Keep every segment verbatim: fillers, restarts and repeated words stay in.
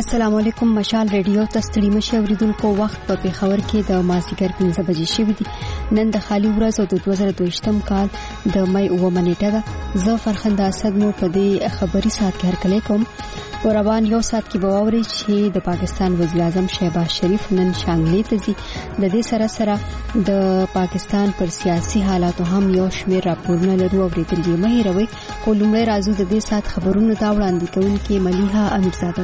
السلام علیکم. مشال ریډیو ته ستړي مشه اوریدونکو. وخت په پیښور کې د مازیګر پنځه بجې شوې دي. نن د خالي ورځ او د دوه زره دوه کال د مې اووه نیټه ده. زه فرخنده اسد مو په دې خبري سات کې هرکلی کوم. وربان یو سات کې به واوري چې د پاکستان وزیر اعظم شهباز شریف نن شانګلې ته ځي. د دې سره سره د پاکستان پر سیاسي حالاتو هم یو شمېر راپورونه لرو اوریدل دي. مې هیروي خو لومړی راځو د دې سات خبرونو ته وړاندې کوونکې ملیحه امیرزاده.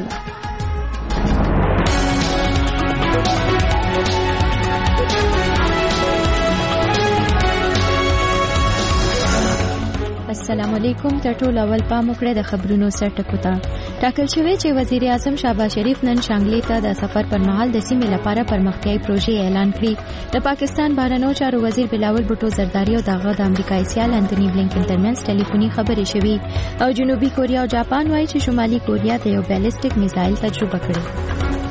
السلام علیکم. تر ټولو اول پام وکړئ د خبرونو سرټکو ته. ټاکل شوی چې وزیر اعظم شهباز شریف نن شانګلې ته د سفر پر مهال د سیمې لپاره پرمختیايي پروژې اعلان کړې. د پاکستان بهرنیو چارو وزیر بلاول بوټو زرداری او دغه د امریکایي سیال انټونی بلینکن ترمنځ ټلیفوني خبرې شوې او جنوبي کوریا او جاپان وایي چې شمالي کوریا ته یو بیلسټیک میزایل تجربه کړی.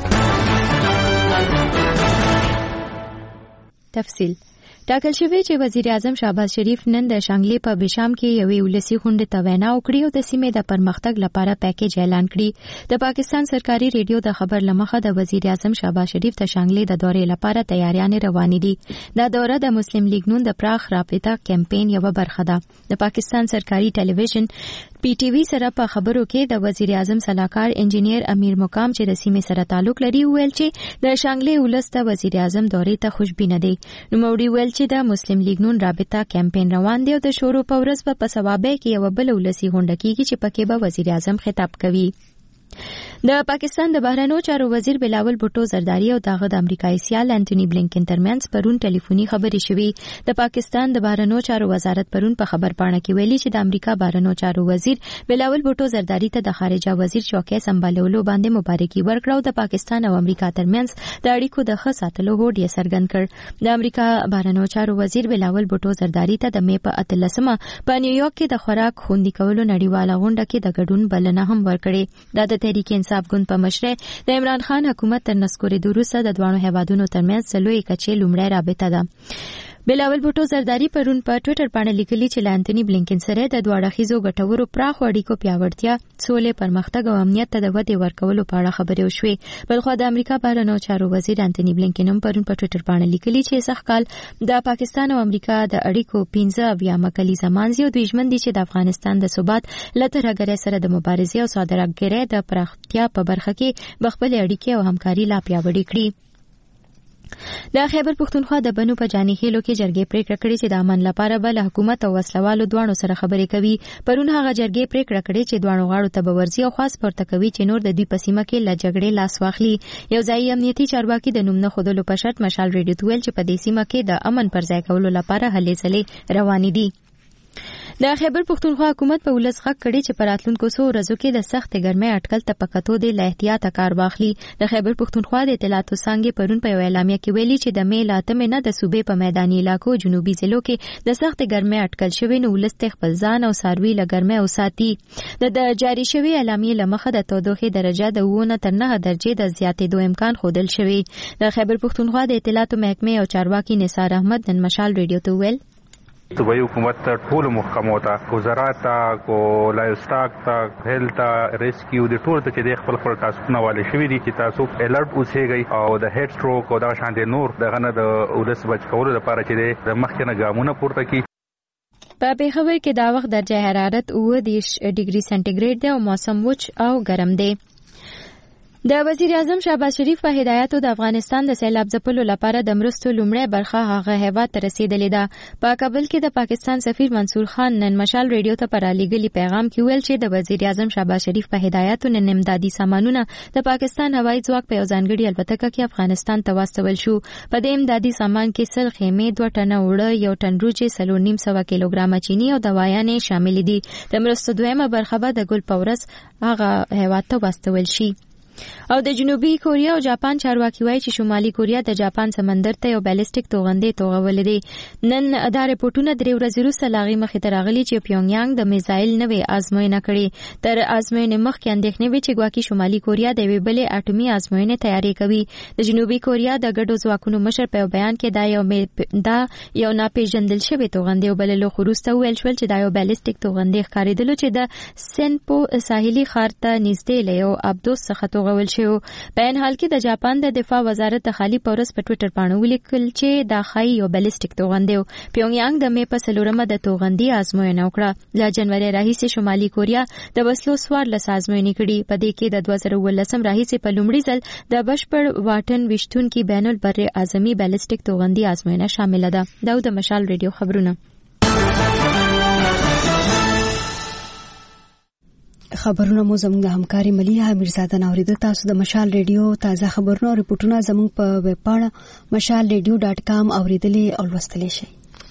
تفصیل ټاکل شوی چې وزیر اعظم شهباز شریف نن د شانګلې په بشام کې یوې ولسی غونډې ته وینا وکړي او د سیمې د پرمختګ لپاره پیکیج اعلان کړي. د پاکستان سرکاري ریډیو د خبر لمخه د وزیر اعظم شهباز شریف د شانګلې د دورې لپاره تیاریانې روانې دي. دا دوره د مسلم لیگ نون د پراخ رابطه کمپاین یوه برخه ده. د پاکستان سرکاري ټلویزیون پی ټي وی سره په خبرو کې د وزیر اعظم صلاحکار انجینیر امیر مقام چې د سیمې سره تعلق لري ویل چې د شانګلې ولس ته وزیر اعظم دورې ته خوشبینه دي. نو موري ویل چې د مسلم لیگ نون رابطه کمپاین روان دی او د شورو په ورځ په ثوابه کې یو بل ولسی غونډه کیږي چې پکې به وزیر اعظم خطاب کوي. د پاکستان د بهرنیو چارو وزیر بلاول بوټو زرداری او دغه د امریکایي سیال انټونی بلینکن ترمنځ پرون ټلیفوني خبرې شوې. د پاکستان د بهرنیو چارو وزارت پرون په خبر پاڼه کې ویلي چې د امریکا بهرنیو چارو وزیر بلاول بوټو زرداری ته د خارجه وزیر چوکۍ سمبالولو باندې مبارکي ورکړه او د پاکستان او امریکا ترمنځ د اړیکو د ښه ساتلو هوډ یې څرګند کړ. د امریکا بهرنیو چارو وزیر بلاول بوټو زرداری ته د مې په اتلسمه په نیویارک کې د خوراک خوندي کولو نړیواله غونډه کې د ګډون بلنه هم ورکړې. دا د تحریک انصاف ګوند په مشرۍ د عمران خان حکومت تر نسکورېدو وروسته د دواړو هیوادونو ترمنځ څلوي کچې لومړی رابطه ده. بلاول بوټو زرداری پرون په ټوئیټر باندې لیکلي چې لانتونی بلینکن سره د دواړو خيزو ګټورو پراخ اړیکو پیاوړتیا، سولې، پرمختګ او امنیت ته د ودې ورکولو په اړه خبرې وشوې. بلخو د امریکا بهرنیو چارو وزیر انټونی بلینکن هم پرون په ټوئیټر باندې لیکلي چې سخت کال د پاکستان او امریکا د اړیکو پنځه اویا کلي زمان زیو د ژوند دي چې د افغانستان د ثبات لترګره سره د مبارزې او صادراتګرۍ د پراختیا په برخه کې بخپل اړیکې او همکاري لا پیاوړې کړي. د خیبر پښتونخوا د بنو په جاني خېلو کې جرګې پریکړه کړې چې د امن لپاره بل حکومت او وسلوالو دوانو سره خبرې کوي. پرون هغه جرګې پریکړه کړې چې دوانو غاړو ته به ورځي او خاص پورته کوي چې نور د دې پسیمه کې ل جګړې لاس واخلي. یو ځای امنیتي چارواکي د نوم نه خودلو په شرط مشال ریډیو ته ویل چې په دې سیمه کې د امن پر ځای کولو لپاره هلې ځلې روانې دي. د خیبر پښتونخوا حکومت په ولس غږ کړي چې پر راتلونکو څو ورځو کې د سخت ګرمۍ اټکل ته پکاتو دی له احتیاط کار واخلي. د خیبر پښتونخوا د اطلاعاتو څانګې پرون په یو اعلامیه کې ویلي چې د مې لاتمې نه د صوبې په میداني علاقو جنوبي ضلعو کې د سخت ګرمۍ اټکل شوی نو ولس خپل ځان او ساروي له ګرمۍ او ساتي. د جاری شوی اعلامیه لمخه د تودوخې درجه د وونه تر نه درجه د زیاتېدو امکان ښودل شوی. د خیبر پښتونخوا د اطلاعاتو محکمې او چارواکي نثار احمد نن مشال ریډیو ته ویل صوبائی حکومت ټول محکمو ته کو زراعت ته کو لایف سٹاک ته هیلث ته ریسکیو د ټول ته چې د خپل خپل ټاسکونه والي شوی دي چې تاسو الرټ اوسېږئ او د هډ سټروک او دا شانتي نور دغه نه د ولس بچ کولو لپاره چې د مخکنه ګامونه پورته کړي. په پیښور کې دا وخت درجه حرارت اوه دېرش ډیګري سنټیګریډ دی او موسم وچ او ګرم دی. د وزیر اعظم شهباز شریف په هدایتو د افغانستان د سیلاب ځپلو لپاره د مرستو لومړی برخه هغه هیواد ته رسیدلې ده. په کابل کې د پاکستان سفیر منصور خان نن مشال ریډیو ته پر رالیږلي پیغام کې ویل چې د وزیر اعظم شهباز شریف په هدایتو نن امدادي سامانونه د پاکستان هوایي ځواک په یو ځانګړي الوتکه کې افغانستان ته واستول شو. په دې امدادي سامان کې سل خیمې، دوه ټنه اوړه، یو ټن روجې، څلور نیم سوه کیلوګرامه چینی او دوايانې شامل دي. د مرستو دویمه برخه به د ګل په ورځ هغه هیواد ته واستول شي. او د جنوبي کوریا او جاپان چارواکي وایي چې شمالي کوریا د جاپان سمندر ته یو بیلسټیک توغندې توغولې دي. نن دا رپورټونه درې ورځې وروسته لا غي مخې ته راغلي چې پیونګیانګ د میزایل نوې ازموینه کړې. تر ازموینې مخکې اندېښنې وې چې ګواکې شمالي کوریا د یوې بلې اټومي ازموینې تیاری کوي. د جنوبي کوریا د ګډو ځواکونو مشر په بیان کې دا یو دا یو ناپېژندل شوی توغندې وبللو، خو وروسته ویل شول چې دا یو بیلسټیک توغندې ښکارېدلو چې د سینپو ساحلي ښار ته نږدې له یو ابدوس څخه ورغول شو. په ان حال کې د جاپان د دفاع وزارت د خالي پورس په ټوئیټر باندې ولیکل چې دا خای یو بالستیک توغند دی. پیونګیانګ د مې په سلورمه د توغندي آزموینه وکړه. ل جنوري راهیسې شمالي کوریا د وسلو سوار له آزموینې کړي. په دې کې د دوه زره ولسم راهیسې په لومړي ځل د بشپړ واټن وشتون کې بین البر اعظمي بالستیک توغندي آزموینه شامل ده. دا د مشال ریډیو خبرونه. خبرونه مو زموږ د همکاري مليحه میرزاده نوریده. تاسو د مشال ریډیو تازه خبرونه او ریپورتونه زموږ په ویب پاڼه مشال ریډیو ډاټ کام اوریدلې او لوستلی شئ.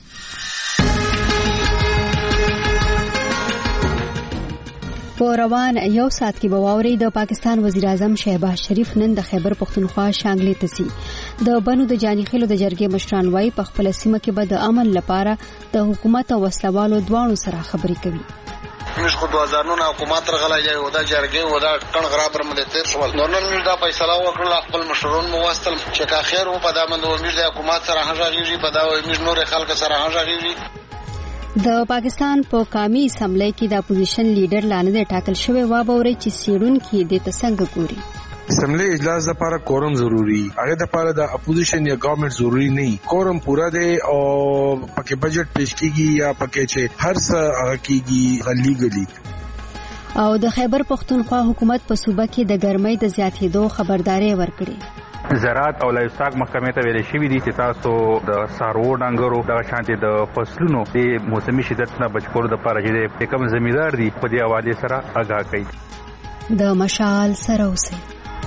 په روان یو ساعت کې به واوري د پاکستان وزیر اعظم شهباز شریف نن د خیبر پختونخوا شانګلې ته ځي. د بنو د جاني خېلو د جرګې مشران وايي په خپل سیمه کې به د امن لپاره د حکومت او وسلوالو دواړو سره خبرې کوي. موږ خو دوه هزار نو حکومت رغلای دی او دا جرګې او دا کڼ غراب باندې تیر شو. نو نن موږ دا فیصله وکړه خپل مشرون مو واستل چې کا خیر و په دا باندې موږ د حکومت سره هغه په دا موږ نور خلک سره هغه. د پاکستان په قومي اسمبلی کې د اپوزیشن لیډر لاندې ټاکل شوی و باوري چې سیډون کې د تسنګ ګوري. اسمبلی اجلاس لپاره کورم ضروری. هغه لپاره د اپوزیشن یا گورنمنت ضروری نه. کورم پورا دی او پکې بجټ پیش کیږي یا پکې چې هر څه هغه کیږي لیګلی. او د خیبر پختونخوا حکومت په صوبه کې د ګرمۍ د زیاتېدو خبرداري ورکړي. زراعت او لایستاک محکمې ته ویل شوی دي چې تاسو د سارو ډنګرو د شانتي د فصلونو د موسمي شدت نه بچ کولو لپاره چې کوم ځمیدار دي په دې حواله سره آگاه کړي. د مشال سره اوسئ.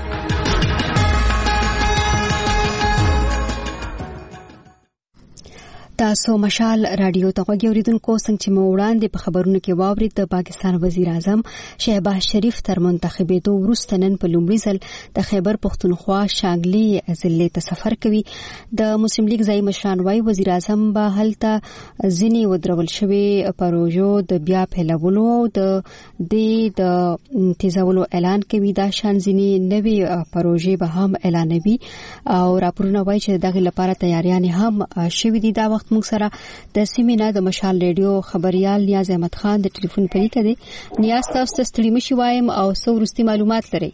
تاسو مشال رادیو ته غوږی اوریدونکو څنګه چې مو وړاندې په خبرونو کې واورید د پاکستان وزیر اعظم شهباز شریف تر منتخبېدو وروسته نن په لومړي ځل د خیبر پختونخوا شانګلې ضلع ته سفر کوي. د مسلم لیگ ځای مشران وايي وزیر اعظم به هلته ځینې ودرول شوي پروژو د بیا پیلولو او د دې د تیزولو اعلان کوي. دا شان ځینې نوې پروژې به هم اعلانوي او راپورونه وايي چې دغه لپاره تیاریان هم شوي دي. دا وخت موږ سره د سیمې نه د مشال ریډیو خبريال نیاز احمد خان د ټلیفون پریکه دی. نیاز تاسو ته ستړي مشي وایم او څو وروستي معلومات لرئ؟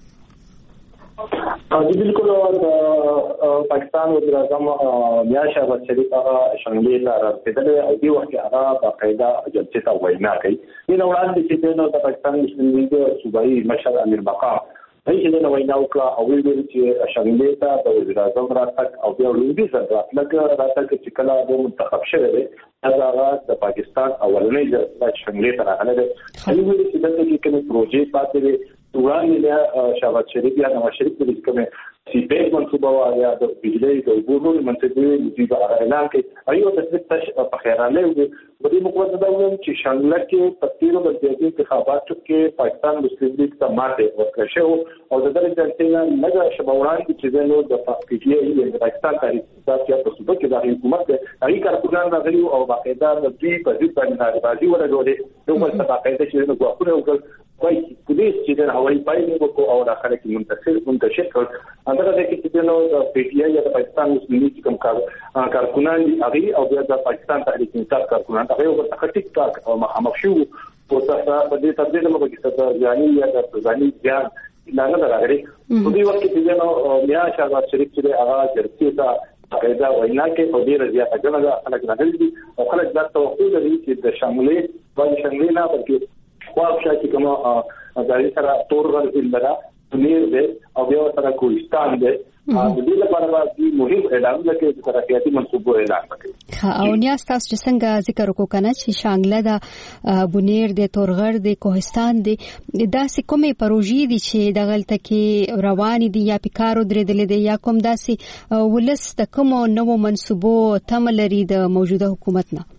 जी बिल्कुल. और पाकिस्तान वज़ीर आज़म मियां शहबाज शरीफ शंगली ته رسیدلی او دې وخت کې هغه باقاعده جلسې ته وینا کوي. دې وړاندې چې د پاکستان مسلم لیگ صوبایي مشر امیر مقام هیڅ نه وینا وکړه او ویل چې شنګلې ته د وزیر اعظم راتګ او بیا لومړي ځل راتګ راتګ چې کله د منتخب شوی دی هغه د پاکستان اولنۍ د شنګلې ته راغلی دی. خو ویل چې دغه کې کوم پروژې پاتې دي وړاندې د شهباز شریف یا نواز شریف د کومه سی بیت منصوبه او یا د بجلی د ګورنر منصوبه د اعلان کې ایو د تش په خیرانه وي. په دې مقابل دا وایي چې شانګله کې په تیرو بلدیاتي انتخاباتو کې پاکستان مسلم لیگ ته ماته ورکړه شو او د دغه ځای نه نه شبوړان چې نو د پاکستان د پاکستان تاریخ تاسو په صوبه کې د حکومت د هغې کارکونان راغلي او باقاعده د دوی په ضد باندې نارضایتي ولګولې. نو ولته باقاعده چې نو غواړي او کوي پولیس چې د هوایي پایلې وکړو او د خلک منتشر منتشر کړ. هغه د کې چې نو د پی ټی آی د پاکستان مسلم لیگ کوم کار کارکونان دي هغه او بیا د پاکستان تحریک انصاف کارکونان هغه ورته خټیک کار او مخامخ شو او تاسو په دې تبدیل مګو چې د ځاني یا د ځاني ځان نه نه راغلي. په دې وخت کې نو میا شهباز شریف چې هغه جرسي ته قاعده وینا کې په ډیره زیاته ګڼه خلک راغلي دي او خلک دا توقع لري چې د شاملې باندې شاملې نه بلکې خواف شاکي کومه ځای سره تورغل ځلدا نیر دی او بیا سره کوهستان دی. د دې لپاره باندې مهم اعلان لکه د ترقیاتي منصوبو اعلان وکړي. ها او نیاز تاسو چې څنګه ذکر وکړو کنه چې شانګله د بونیر د تورغر د کوهستان دی داسې کومې پروژې دي چې د غلطه کې روان دي یا پکارو درېدل دي یا کوم داسې ولس د کوم نوو منصوبو تم لري د موجوده حکومت نه؟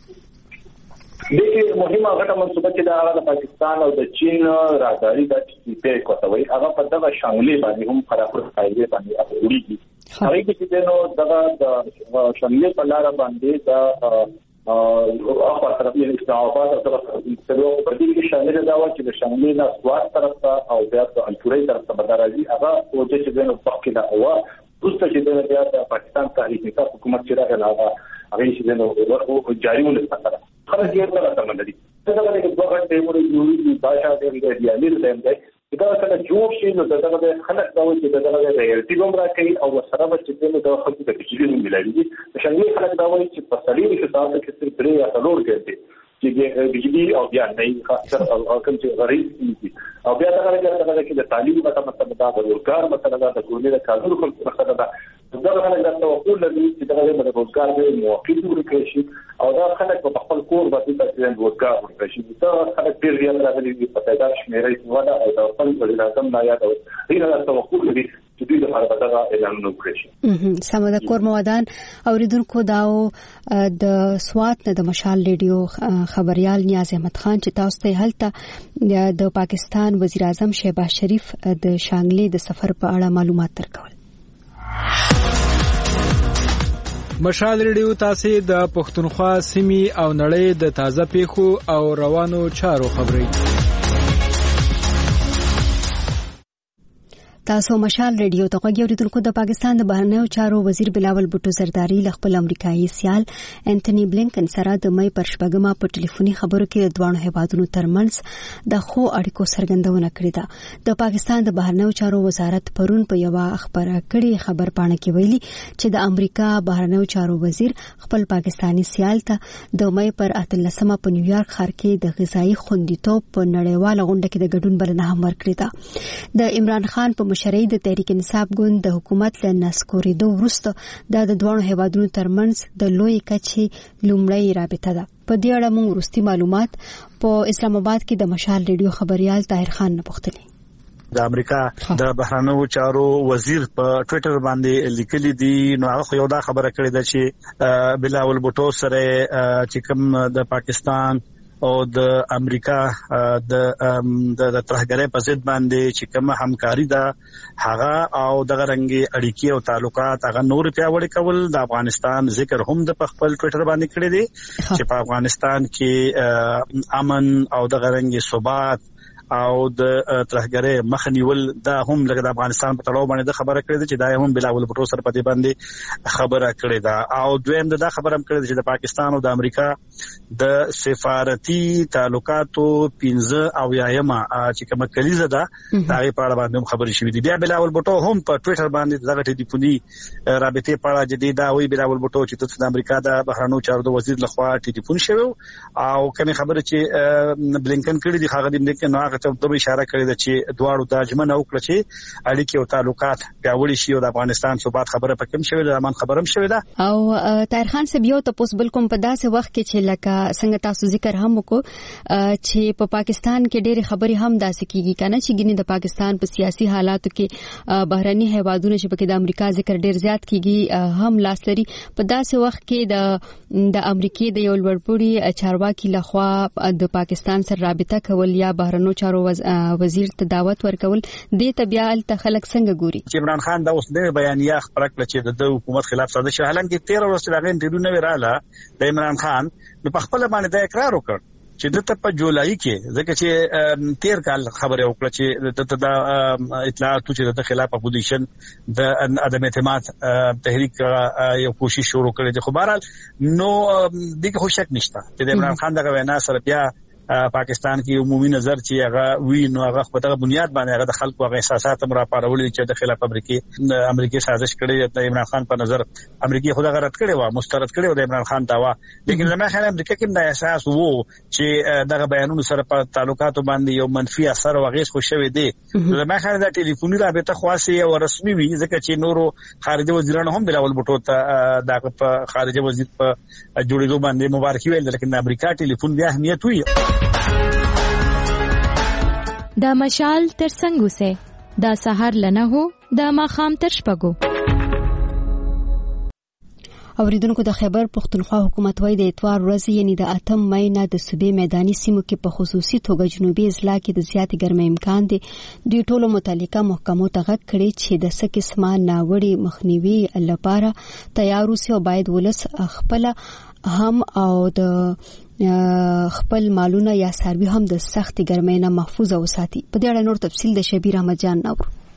دغه مهمه غټه منصوبه چې د پاکستان او د چین راځي د چې کوتوي هغه په دغه شاملې باندې هم خراپور فائدې باندې وړيږي. هغه چې نو دغه د شاملې په لار باندې د او په طرف یې استعمال او طرف په دې کې شامل دا و چې د شاملې نه سواد طرف ته او بیا د الټوري طرف ته بدرازي هغه او چې نو په کې دا هوا دوسته چې د بیا د پاکستان تحریک انصاف حکومت چې راغله هغه چې نو ورو جاری ولې خلک یې سره سمندري څنګه د دوه غټې موري یوې باشا دې دی امیر دې دا کله جوړ شي نو دغه خلک دا وایي چې دغه د ریالټي کوم راکړي او سره به چې نو د خلکو د بجلی نوم ملایي د شنګي خلک دا وایي چې په سړي کې تاسو کې څه درې یا څلور کوي چې د بجلی او بیا نه خاصه او کوم چې غریب دي او بیا دا راځي چې د تعلیم په مطلب دا د روزګار مثلا دا د کورنۍ د کارونو خلکو مثلا دا دا خلک دا توقع لري چې دا د روزګار د موقعي ورکړي شي او دا خلک په خپل کور باندې د روزګار ورکړي شي دا خلک ډیر ډیر راغلي دي په پیدا شمیرې ودا او د خپل ولادت نه یاد او دا توقع لري چې دوی د هغه دغه اعلان وکړي. سمه د کور موادان اوریدونکو داو د سوات نه د مشال ریډیو خبريال نیاز احمد خان چې تاسو ته هلته د پاکستان وزیر اعظم شهباز شریف د شانګلې د سفر په اړه معلومات ترکول. مشال ریډیو تاسو د پښتونخوا سیمې او نړۍ د تازه پیښو او روانو چارو خبري تاسو مشال ریډیو ته غوږی اوریدونکو د پاکستان د بهرنیو چارو وزیر بلاول بوټو زرداری ل خپل امریکایي سیال انټونی بلینکن سره د مې پر شپږمه په ټلیفوني خبرو کې د دوه هیوادونو ترمنځ د خو اړیکو څرګندونه کړې ده. د پاکستان د بهرنیو چارو وزارت پرون په یو خبره کړي خبر پاڼه کې ویلي چې د امریکا بهرنیو چارو وزیر خپل پاکستانی سیال ته د مې پر اتلسمه په نیویارک ښار کې د غذایی خوندیتوب په نړیواله غونډه کې د ګډون بلنه هم ورکړې ده. د عمران خان په مشرۍ د تحریک انصاف ګوند د حکومت له نسکورېدو وروسته د دوه هیوادونو ترمنځ د لوی کچې لومړی رابطه ده. په دې اړه موږ وروستي معلومات په اسلام آباد کې د مشال ریډیو خبريال طاهر خان نه پوښتنه. د امریکا د بهرنیو چارو وزیر په ټوئیټر باندې لیکلي دي نو هغه یو دا خبره کړې ده چې بلاول بوټو سره چې کوم د پاکستان او د امریکا د د ترهګرۍ په ضد باندې چې کوم همکاري ده هغه او دغه رنګي اړیکې او تعلقات هغه نور پیاوړي کول د افغانستان ذکر هم د خپل ټوئیټر باندې کړی دی چې په افغانستان کې امن او دغه رنګي ثبات او د ترهګرۍ مخنیول دا هم لکه د افغانستان په تړاو باندې خبره کړې ده چې دا هم بلاول بوټو سره په دې باندې خبره کړې ده او دویم دا خبره هم کړې ده چې د پاکستان او د امریکا د سفارتي تعلقاتو پنځه او یایم چې کومه کلیزه ده دا په اړه باندې خبرې شوې دي. بیا بلاول بوټو هم په ټوئیټر باندې دغه ټلیفوني رابطې په اړه جدي دا وی بلاول بوټو چې د امریکا د بهرنیو چارو د وزیر لخوا ټلیفون شوی او کومه خبره چې بلینکن کړې دي هغه دې نه ته د اشاره کړې ده چې دواړو د اجمن او کړ چې اړیکې او تعلقات پیاوړي شي او د افغانستان ثبات خبره پکې شوې ده امن خبرم شوې ده. او طاهر خان صاحب یو تاسو بالکل په داسې وخت کې چې لکه څنګه تاسو ذکر هم وکړو چې په پاکستان کې ډېری خبرې هم داسې کیږي کنه چې ګینه د پاکستان په سیاسي حالاتو کې بهرني هیوادونو چې په کې د امریکا ذکر ډېر زیات کیږي هم لاس لري په داسې وخت کې د د امریکای د یو لوړپوړي چارواکي لخوا د پاکستان سره رابطه کول یا بهرنیو وزیر ته دعوت ورکول د طبيعه ال خلک څنګه ګوري چې عمران خان دا اوس د بیانیه خبره کړه چې د حکومت خلاف ساده شو حالانکه تیرہ ورځې راغین ټیډو نه وراله د عمران خان په خپل باندې دا اقرار وکړ چې د ته په جولای کې ځکه چې تیر کال خبره وکړه چې د اطلاعاتو چې د خلاف اپوزیشن د عدم اعتماد تحریک یو کوشش شروع کړي د خبرال نو دغه خو شک نشته چې د عمران خان دغه وینا سره بیا پاکستان کې عمومي نظر چې هغه وی نو هغه په دغه بنیاد باندې هغه د خلکو هغه احساسات هم را پارول چې د خلاف امریکای امریکای سازش کړي د عمران خان په نظر امریکای خو دغه رد کړي و مسترد کړي و د عمران خان داوا لیکن لمه خلک امریکا کې د احساس وو چې دغه بیانونو سره په تعلقاتو باندې یو منفي اثر وغیس خو شوی دی لمه خلک د ټلیفوني رابطه خاصه او رسمي وي ځکه چې نورو خارجه وزیرانو هم بلاول بوټو ته د خارجه وزیر په جوړېدو باندې مبارکي ویل لیکن د امریکا ټلیفون بیا اهمیت وي دا مشال تر څنګه سه دا سحر لنه هو دا ماخام تر شپګو. اوریدونکو د خیبر پختونخوا حکومت وايي د اتوار ورځ یعنی د اتم مې نه د صوبې میداني سیمو کې په خصوصي توګه جنوبي اضلاع کې د زیاتې ګرمۍ امکان دی. د ټولو متعلقه محکمو ته غږ کړي چې د څه قسمه ناوړي مخنیوي لپاره تیار اوسي او باید ولس خپل هم او د خپل مالونه یا سروي هم د سخت ګرمۍ نه محفوظ وساتي. په دې اړه نور تفصیل د شبیر احمد جان نور.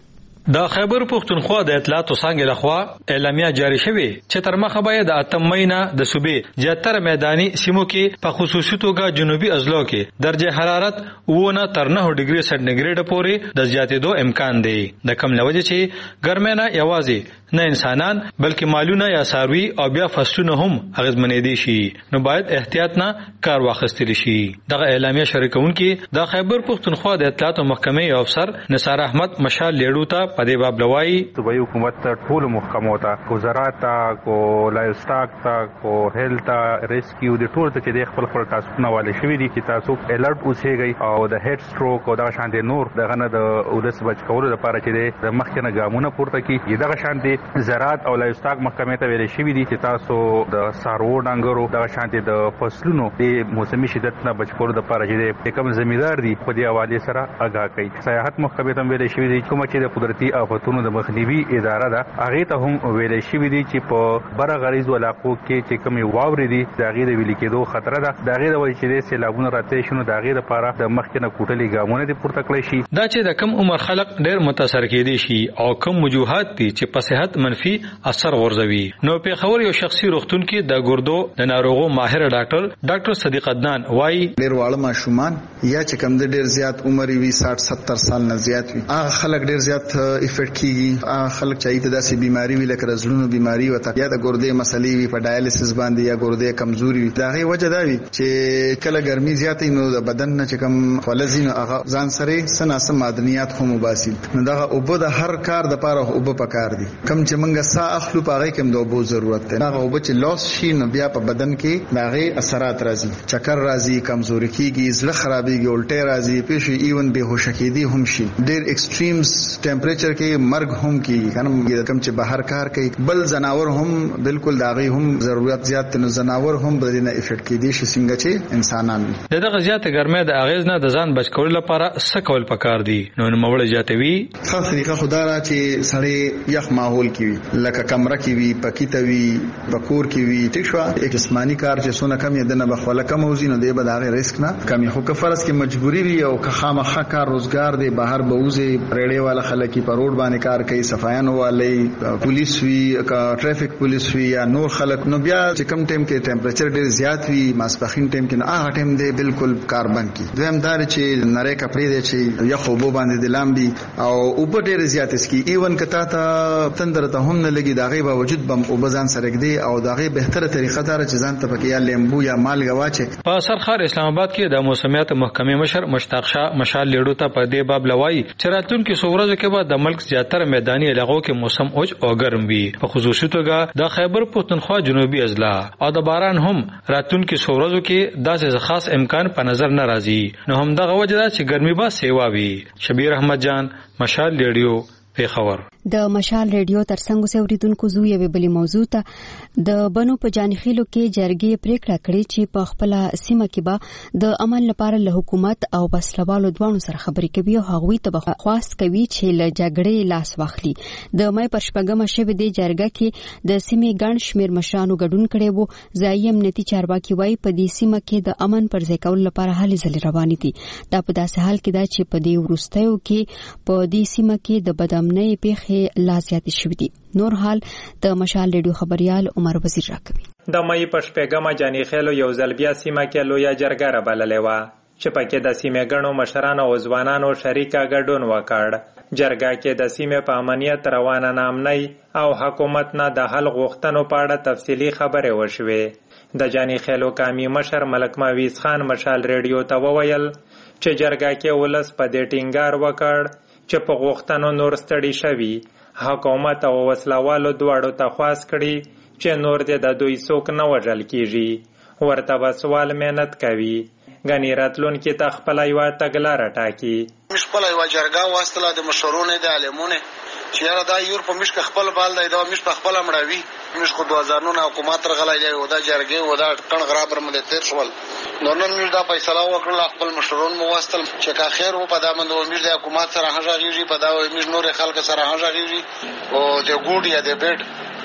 د خیبر پښتونخوا د اطلاعاتو څنګه لخوا اعلامیه جاری شوه چې تر مخه باید د اتم مې نه د صوبې زیاتره میداني سیمو کې په خصوصي توګه جنوبي اضلاع کې درجه حرارت ونه تر نه ډیګري سانتیګریډ پورې د زیاتېدو امکان دی د کم لوجه چې ګرمه نه یوازې نه انسانان بلکې مالونه یا ساروي او بیا فصلونه هم اغیزمنې دي شي نو باید احتیاط نه کار واخیستل شي دغه اعلامیه شریکونکي د خیبر پښتونخوا د اطلاعاتو محکمې افسر نثار احمد مشال لیډو ته په دې باب لوایي صوبایي حکومت ټول محکمو ته کو زراعت ته کو لایف سټاک ته کو هیلث ته ریسکیو د ټول ته چې د خپل خپل ټاسکونه والي شوی دي چې تاسو الرټ اوسېږئ او د هډ سټروک او د شان دي نور دغه نه د اولس بچ کولو لپاره چې د مخکنه ګامونه پورته کی دغه شان دي زراعت او لایف سټاک محکمې ته ویل شوی دي چې تاسو د سارو ډنګرو دغه شان دي د فصلونو د موسمي شدت نه بچ کولو لپاره چې کوم ځمیدار دي په دې حواله سره آگاه کوي سیاحت محکمې ته ویل شوی دي کوم چې د قدرتي آفتونو د مخنیوي اداره ده هغه ته هم ویل شوی دي چې په بر غریز علاقو کې چې کومي واوري دي د غیر د ویل کېدو خطر ده د غیر د وجې چې سیلابونه راځي شنو د غیر لپاره د مخکنه کوټلي ګامونه دي پورته کړی شي دا چې د کم عمر خلک ډېر متاثر کېدي شي او کم وجوهات دي چې په صحت منفي اثر غورځوي نو په خبر یو شخصي روغتون کې د ګردو د ناروغو ماهر ډاکټر ډاکټر صدیق عدنان وايي ډېر واړه ماشومان یا چې کم د ډېر زیات عمر وي ساठ ستر سال نه زیات وي هغه خلک ډېر زیات افیکټ کیږي هغه خلک چې د داسې بیماری وي لکه رزلونو بیماری او یا د ګردې مسلې وي په ډایالیسس باندې یا ګردې کمزوري وي دا غي وجه دا وي چې کله ګرمي زیاتې نو د بدن نه چې کم فلزین هغه ځان سره سناسه معدنیات هم وباسي نو دا اوبه د هر کار د پاره اوبه پکار دي کم چې منګه سا اخلو پاره کوم د اوبو ضرورت ده هغه اوبه چې لاس شي نو بیا په بدن کې دا غي اثرات راځي چکر راځي کمزوري کیږي زړه خرابېږي الټه راځي پېښې ایون به هوش کېدی هم شي ډېر ایکستریمز ټمپریچر کې مرګ هم کیږي کنه کم چې بهر کار کوي بل زناور هم بالکل داغي هم ضرورت زیات نو زناور هم بدنه افیکټ کېدي شي څنګه چې انسانان دغه زیات ګرمه د اغیز نه د ځان بچ کول لپاره څه کول پکار دي نو موړ جاتوي خاص طریقه خدای را چې سړی یخ ماحول کې وي لکه کمره کې وي پکې وي بکور کې وي ټیک شو یک جسمانی کار چې سونه کم یدنه بخوله کم وزینو دی به داغه ریسک نه کمی خو که فرض کې مجبوری وي او که خامخا کار روزګار دی بهر بوزي ریړې والا خلک په روډ باندې کار کوي صفایان والی پولیس وی کا ټریفیک پولیس وی یا نور خلک نو بیا چې کم ټیم کې ټمپریچر ډیر زیات وي ماسپخین ټیم کې نه هغه ټیم دی بالکل کار بند کی دویم دار چې نری کپڑے دی چې یو خو بو باندې د لامبي او اوپر ډیر زیات اسکی ایون کتا ته تندر ته هم نه لګي داغه باوجود بم او بزان سره دی او داغه بهتره طریقه دار چې ځان ته پکې یا لیمبو یا مالګه واچي په سرخار اسلام آباد کې د موسمیات محکمې مشر مشتاق شاه مشال لیډو ته په دې باب لوایي چې راتلونکي څو ورځې کې به د ملک زیاتره میداني علاقو کې موسم اوج او ګرم وي په خصوصي توګه د خیبر پښتونخوا جنوبي اضلاع او د باران هم راتلونکي څو ورځې کې داسې خاص امکان په نظر نه راځي نو هم دغه وجه ده چې ګرمي به سیوا وي شبیر احمد جان مشال لیډیو پیښور د مشال ریډیو ترڅنګ اوریدونکو زو یوه بلی موضوع ته د بنو په جانخیلو کې جرګې پریکړه کړې چې په خپل سیمه کې به د امن لپاره له حکومت او بسلوالو دوانو سره خبرې کوي او هغوی ته خواست کوي چې له جګړې لاس واخلي د مې پر شپږمه شوه د جرګه کې د سیمې ګڼ شمیر مشرانو ګډون کړي وو ځای امنیتي چارواکي وایي په دې سیمه کې د امن پر ځای کول لپاره هلې ځلې روانې دي دا په داسې حال کې ده چې په دې وروستیو کې په دې سیمه کې د بدامنۍ پیښې لا زیات شوې دي نور حال د مشال ریډیو خبريال عمر وزیر راکوي د مې په شپږمه جانی خېلو یو ځل بیا سیمه کې لویا جرګه را بللې و چې پکې د سیمې ګڼو مشرانو او ځوانانو شریکا ګډون وکړ جرګه کې د سیمې په امنیت روانه نامنۍ او حکومت نه د حل غوښتنو په اړه تفصیلی خبرې وشوې د جانی خېلو قومي مشر ملک ماویز خان مشال ریډیو ته وویل چې جرګه کې ولس په دې ټینګار وکړ چې په غوښتنو نور ستړي شوي حکومت او وسلوالو دواړو ته خواست کړي چې نور دې د دوی څوک نه وژل کیږي ورته به سوال مهنت کوي غنی راتلونکي ته خپل یو تګلاره ټاکي مش خپل یو جرګه واستله د مشورونه د علمونه چې را دا یور په مش خپل بال دی دا مش په خپل مړوي مش خو دوه هزار نه حکومت رغلای دی او دا جرګه و دا کڼ غراب رمل تیر شول نو نن موږ دا فیصله وکړه خپل مشرون مو واستل چې کا خیر و په دا مند موږ د حکومت سره هغه غیږي په دا موږ نور خلک سره هغه غیږي او د ګوډ یا د بیډ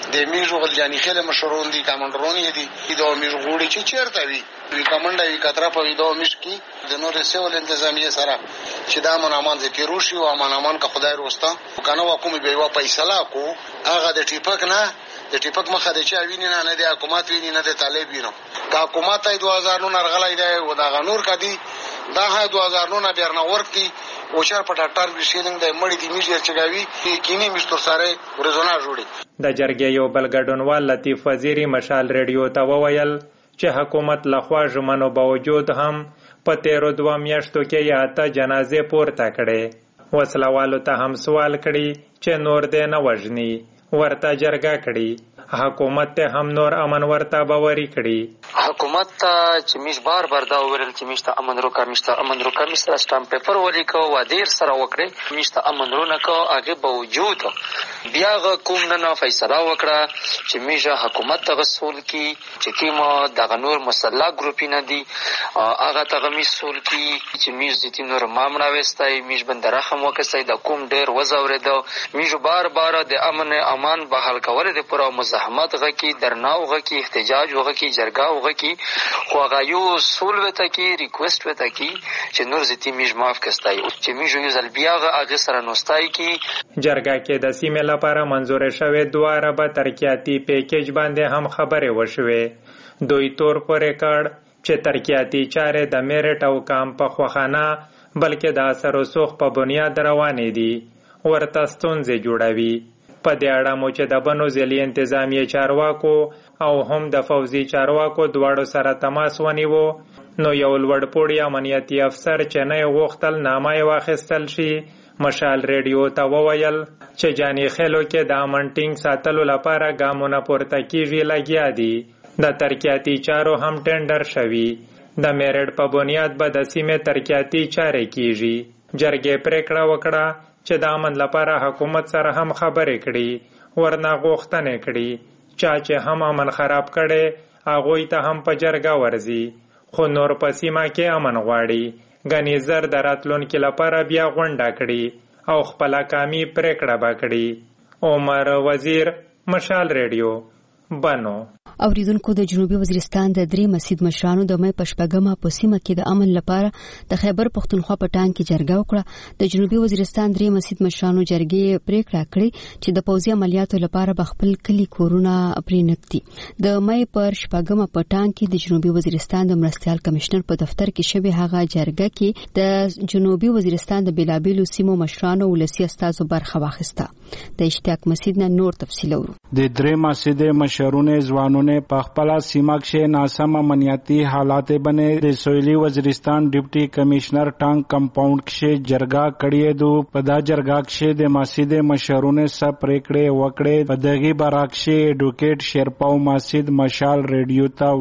د میژو غلجانی خېل مشرون دي کمانډرون دي د میژ غوړي چې چیرته وي وی کمانډا وی کتره په ویډیو مش کی د نور سیول انتظامیه سره چې دا امن امان ذکر روشي او امن امان کا خدای روستا کنه حکومت به وا فیصله کو هغه د ټیپک نه د ټیپک مخه د چا ویني نه نه د حکومت ویني نه د طالب ویني دا حکومت ای دوه هزار نو نرغلای دی او دا غنور کدي دا ه دوه هزار نو نه بیرنه ورکی او چر پټاټار وشیلنګ د مړی د میجر چګاوی کینی مستر سره ورزونه جوړي د جرګې یو بل ګډونوال لطیف وزیری مشال ریډیو ته وویل چې حکومت لخوا ژمنو باوجود هم په تیرو دوه میاشتو کې یا ته جنازې پورته کړې وسلوالو ته هم سوال کړي چې نور دې نه وژني ورته جرګه کړي حکومت ته هم نور امن ورته باوري کړي حکومت ته چې میش بار بار دا ویل چې میشته امن روکا میشته امن روکا میشته سٹامپ پیپر ولیکو و دیر سره وکړي میشته امن رونه کو هغه باوجود بیا غ کوم نه فیصله وکړه چې میشه حکومت ته رسول کی چې کیمه د غنور مسلح ګروپ نه دي هغه ته مسول کی چې میش د تینور مامنا وستای میش بندره هم وکړي د کوم ډیر وزورید میش بار بار د امن امان بحال کول د پوره مزاحمت غکی درناو غکی احتجاج وغکی جرګه وغکی خو هغه یو سول وته کی ریکوست وته کی چې نور زتی میش معاف کستای چې میش یو ځل بیا هغه سره نوستای کی جرګه کې د سیمه لپاره منزور شوه دوه اربه ترقیاتی پیکیج باندې هم خبره وشوه دوی تور پر ریکارډ چې ترقیاتی چارې د میرټ او کام په خوخانه بلکې د اثر وسوخ په بنیاد روانې دي ورته ستونزې جوړوي په دې اړه مو چې د بنو ځلي انتظامیه چارواکو او هم د فوزي چارواکو دواړو سره تماس ونیو نو یو لوړپوړی امنیتي افسر چې نه غوښتل نامه واخیستل شي مشال ریډیو ته وویل چې جانی خېلو کې د امن ټینګ ساتلو لپاره ګامونه پورته کیږي لګیا دي د ترقیاتی چارو هم ټینډر شوی د میرټ په بنیاد به د سیمې ترقیاتی چارې کیږي جرګې پریکړه وکړه چې د امن لپاره حکومت سره هم خبرې کړي ورنه غوښتنې کړي چا چې هم امن خراب کړي هغوی ته هم په جرګه ورځي خو نور په سیمه کې امن غواړي غنی زر د راتلونکي لپاره بیا غونډه کړي او خپل کامي پریکړه وکړي عمر وزیر مشال ریډیو بنو اوریدونکو د جنوبي وزیرستان د درې مسجد مشرانو د مې پشپګما په سیمه کې د امن لپاره د خیبر پختونخوا په ټانګ کې جرګه وکړه د جنوبي وزیرستان درې مسجد مشرانو جرګې پریکړه کړې چې د پوځي عملیاتو لپاره بخپل کلی کورونه پرېنکتي د مې پر شپګما په ټانګ کې د جنوبي وزیرستان د مرستيال کمشنر په دفتر کې شوی هغه جرګه کې د جنوبي وزیرستان د بیلابیلو سیمو مشرانو ولسی استادو برخه واخیسته د اشتیاق مسجد نه نور تفصیل ورو د درې مسجد مشرونه ځوانونه په خپل سیمه کې ناسم امنیتي حالات باندې د سویلي وزیرستان ډیپټي کمشنر ټانګ کمپاوند کې جرګه کړې دو په دا جرګه کې د مسجد مشرونه سره پریکړه وکړې په دغه براکشي ایډوکیټ شیرپاو مسجد مشال ریډیو ته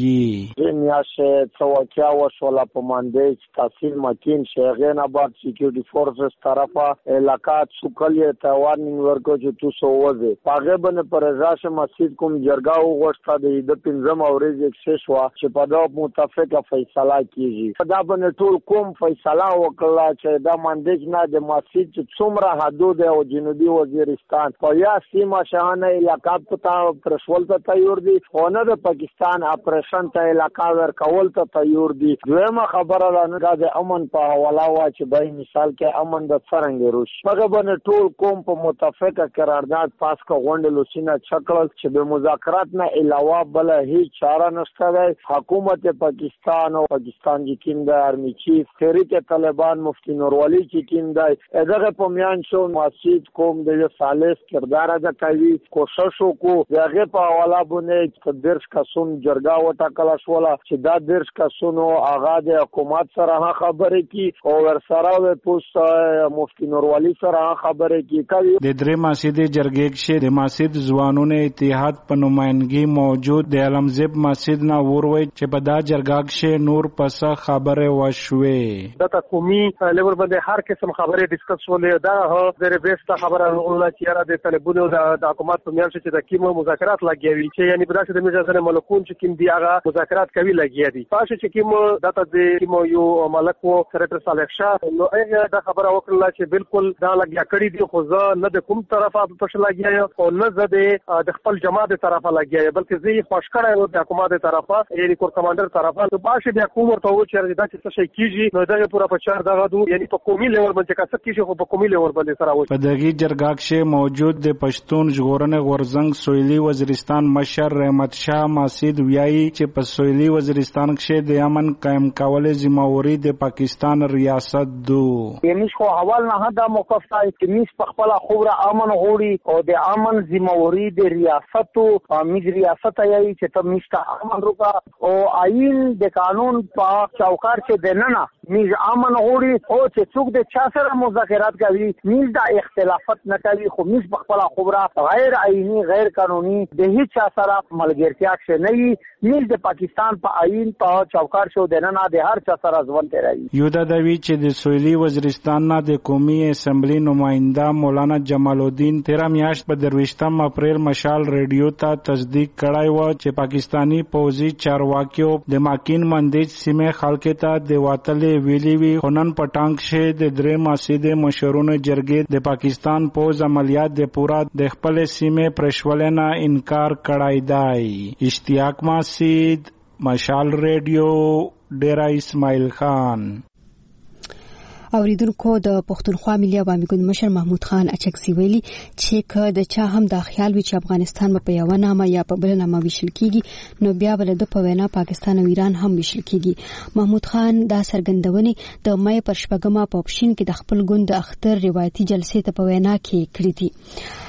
ویایي میاشه څوکیا وشولا په مانده تحصیل مکین شیغین آباد سکیورټي فورسز طرفه علاقات سوکلې ته وارنینګ ورکو چې تاسو وځي پاګه باندې پر راشه مسجد کوم جرګه وغوښته د پنځم اورز اکسس وا چې په دا متفقه فیصله کیږي دا باندې ټول کوم فیصله وکړه چې دا مندج نه د مسجد چې څومره حدود او جنوبي وزیرستان په یا سیمه شاهنه علاقات ته پرشول ته تیار دي او نه د پاکستان اپریشن ته علاقہ ورکول ته تیار دي دویمه خبره ده نه د امن په حواله وا چې به مثال کې امن د څنګه روش هغه باندې ټول کوم په متفقه قرارداد پاس کا غونډه لوسینه چکل چې به مذاکرات نه علاوه بل هیڅ چاره نشته ده حکومت پاکستان او پاکستان چې کیم د آرمی چیف تحریک طالبان مفتی نوروالی چې کیم د دغه په میان شو مسجد کوم د ثالث کردار ادا کوي کوشش وکړو دغه په حواله باندې درش کسون جرګه وټاکل شوله چې دا درش کسونو هغه د حکومت سره خبرې کی او ور سره د پوسټ مفتی نوروالی سره خبرې کی کوي د درې مسجد جرګې کې د مسجد ځوانونو اتحاد په نمائندګي موجود د علمزب مسجد نه وروي چې په دا جرګه کې نور پس خبره وشوي د قومي لیول باندې هر قسم خبره ډیسکس ولې دا هو د بیسته خبره الله چې را د طالبونو د حکومت په میان چې د کیمو مذاکرات لګیوي چې یعنی په داسې د میجازنه ملکون چې کیم دی هغه مذاکرات کوي تاوی لګیا دي تاسو چې کوم داته د کوم یو ملک وو سرټر صالح شاه نو هغه دا خبره وکړه چې بالکل دا لګیا کړی دی خو زه نه د کوم طرفه په شل لګیا او نه زه د خپل جماعت طرفه لګیا بلکې زه خوش کړی و د حکومت طرفه یعنی کور کمانډر طرفه ته باشه د حکومت ته و چې دا څه شي کیږي نو دا پورا په چار دغه دو یعنی په قومي لیول باندې کا څه کیږي خو په قومي لیول باندې سره و په دغه جرګه کې موجود د پښتون ژغورنې غورزنګ سویلي وزیرستان مشر رحمت شاه ماسید ویایي چې په سویلي وزیرستان کې د امن قائم کولو ذمہواری د پاکستان ریاست دو یعنی خو حوال نه دا موقف ته چې میس په خپل خوره امن غوړي او د امن ذمہواری د ریاست او میز ریاست یې چې ته میسته امن روکا او آئین د قانون په چوکاټ کې دننه میز امن غوړي او چې څوک د چا سره مذاکرات کوي میز دا اختلافات نه کوي خو میز په خپل خوره غیر آئینی غیر قانوني د هیڅ چا سره ملګرتیا کې نه وي میز د پاکستان په آئین په چوکاټ شو دننه د هر چا سره ځوان کوي یو دا دوی چې د سویلي وزیرستان نه د قومي اسمبلی نماینده مولانا جمال الدین تیرا میاشت په درویشتم اپریل مشال ریډیو ته تصدیق کړای و چې پاکستانی پوځي چارواکیو د ماکین مندیج سیمه خلک ته د واتلې ویلي وی خنن پټانګ شه د درې ماسیده مشرونو جرګې د پاکستان پوز عملیات د پورا د خپل سیمه پرشولنه انکار کړای دی اشتیاق ماسید مشال ریډیو ډیرا اسماعیل خان اوریدونکو د پښتونخوا ملي عوامي ګوند مشر محمود خان اچکزي ویلي چې که د چا هم د خیال وي چې افغانستان په یو نامه یا په بل نامه ویشل کیږي نو بیا بل د په وینا پاکستان او ایران هم ویشل کیږي محمود خان دا څرګندونې د مې پر شپږمه په پښین کې د خپل ګوند د اختر روایتي جلسې ته په وینا کې کړې دي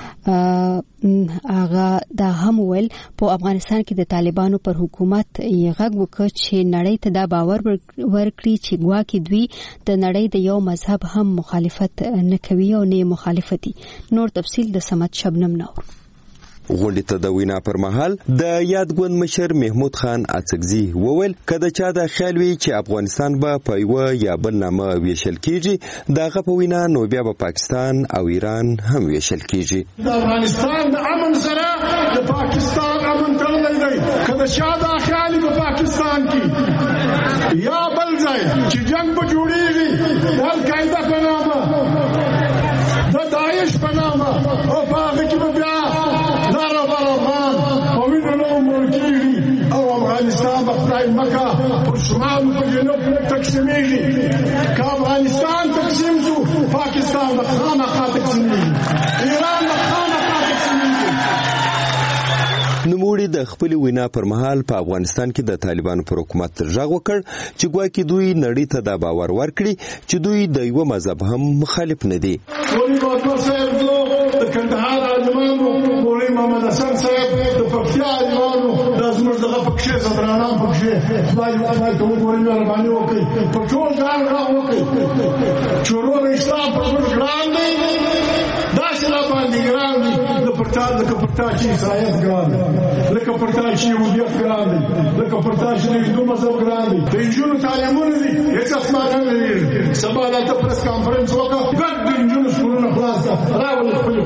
هغه دا هم ول په افغانستان کې د طالبانو پر حکومت یې غږ وکړ چې نړۍ ته دا باور ورکړي چې ګواکې دوی د نړۍ د یو مذهب هم مخالفت نه کوي او نه مخالفتي نور تفصیل د سمت شبنم نور غونډې ته د وینا پر مهال د یاد ګوند مشر محمود خان اڅکزي وویل کله چې دا خیال وي چې افغانستان به په یو یا بل نامه ویشل کیږي دغه په وینا نو بیا به پاکستان او ایران هم ویشل کیږي د افغانستان د امن سره د پاکستان امن تړلی دی کله چې دا خیال په پاکستان کې یا بل ځای چې جنگ به جوړیږي د القاعده په نامه د داعش په نامه او په هغه کې به بیا افغانستان بخدای مکه پر شمال په جنوب تقسیمېږي که افغانستان تقسیم شو پاکستان به خامخا تقسیمېږي ایران به خامخا تقسیمېږي نوموړي د خپل وینا پر مهال په افغانستان کې د طالبانو پر حکومت ترغاغ وکړ چې ګواکې دوی نړۍ ته دا باور ورکړي چې دوی د یو مذهب هم مخالف نه دي د کندهار عالمانو مولوي محمد حسن صاحب د پکتیا عالمانو د زموږ دغه پکښې صدرانان پکښې خدای خدای ته وګورئ مهرباني وکړئ په ټول ځان را وکړئ چې ورور اسلام په موږ ګران دی داسې را باندې ګران دی د پرتا لکه پرتا چې عیسایت ګران دی لکه پرتا چې یهودیت ګران دی لکه پرتا چې د هندو مذهب ګران دی د نجونو تعلیمونه دي هېڅ اسمانه نه لري سبا دلته پرس کانفرنس وکړه ګډ د نجونو سکولونه خلاص کړه راولي خپل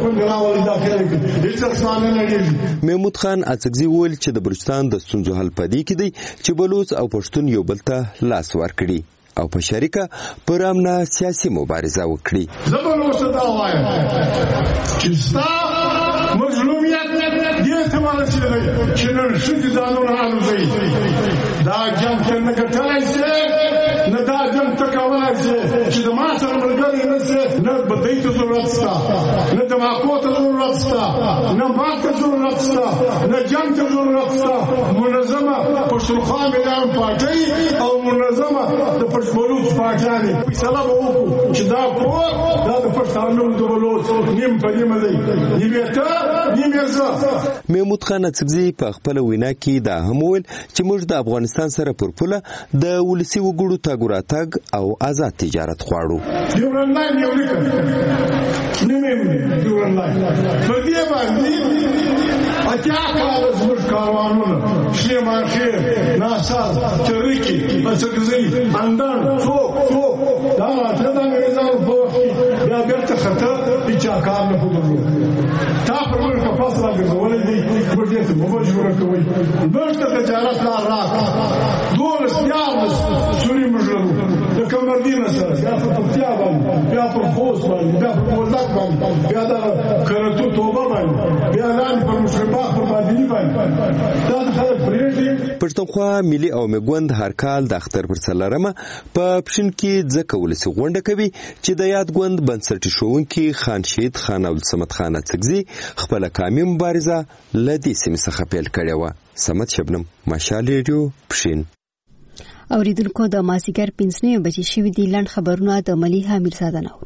محمود خان اڅکزي وویل چې د بلوچستان د ستونزو حل پدې کې دی چې بلوچ او پښتون یو بل ته لاس ورکړي او په شریکه پر امنه سیاسي مبارزه وکړي. زه به نو څه دا وایم چې ستا مظلومیت دې ته ورسېدی چې نن ښځې ځانونه الوځوي دا جنګ ته نه ګټلی شې نه دا جنګ ته کولی شې چې د ما سره ملګری نه شې نه به دوی ته ضرورت شته نه دماغو ته ضرورت شته نه ما ته ضرورت شته نه جنګ ته ضرورت شته منظمه پښتونخوا مليان پارټۍ او منظمه د بلوچ پاکستاني فیصله وکړو چې دا کور دا د پښتنو د بلوچ نیم په نیمه دی نیمه ته نیمه زه. محمود خان اڅکزي په خپل وینا کې دا هم ویل چې موږ د افغانستان سره پر پوله د ولسي وګړو تګ راتګ او آزاد تجارت غواړو. ډیورنډ یو لیکل نیمه ډیورنډ په دې باندې اتیا کال زموږ کاروانونه شې مارخې ناصر چریکي اڅکزي اندان څوک څوک دا راته دا انګریزانو په وخت کې بیا بیرته خطر هیچا کار نه درلود. تا پر موږ په فاصله ګرځولې دي موږ دې ته مجبور کوي موږ ته تجارت لار راکړه یولس دیارلس سوري مشرو د کمردین سره یا په پکتیا باندې یا په خوست باندې یا په وردګ باندې یا د کرتو توبه باندې یا لاندې په مشرباغ په بادینی باندې دا خلک پرېږدي. پښتونخوا ملي او میګوند هر کال د اختر پر څلرمه په پښین کې ځکه ولسی غونډه کوي چې د یاد ګوند بنسټي شوونکي خان شهید خان عبدالصمد خان اڅکزي خپل کامي مبارزه لدې سیمې څخه پیل کړې و. سمت شبنم، مشال ریډیو، پښین. اوریدونکو د مازیګر پنځه بجې شوې دي. لنډ خبرونه د ملیحه میرزاده نور.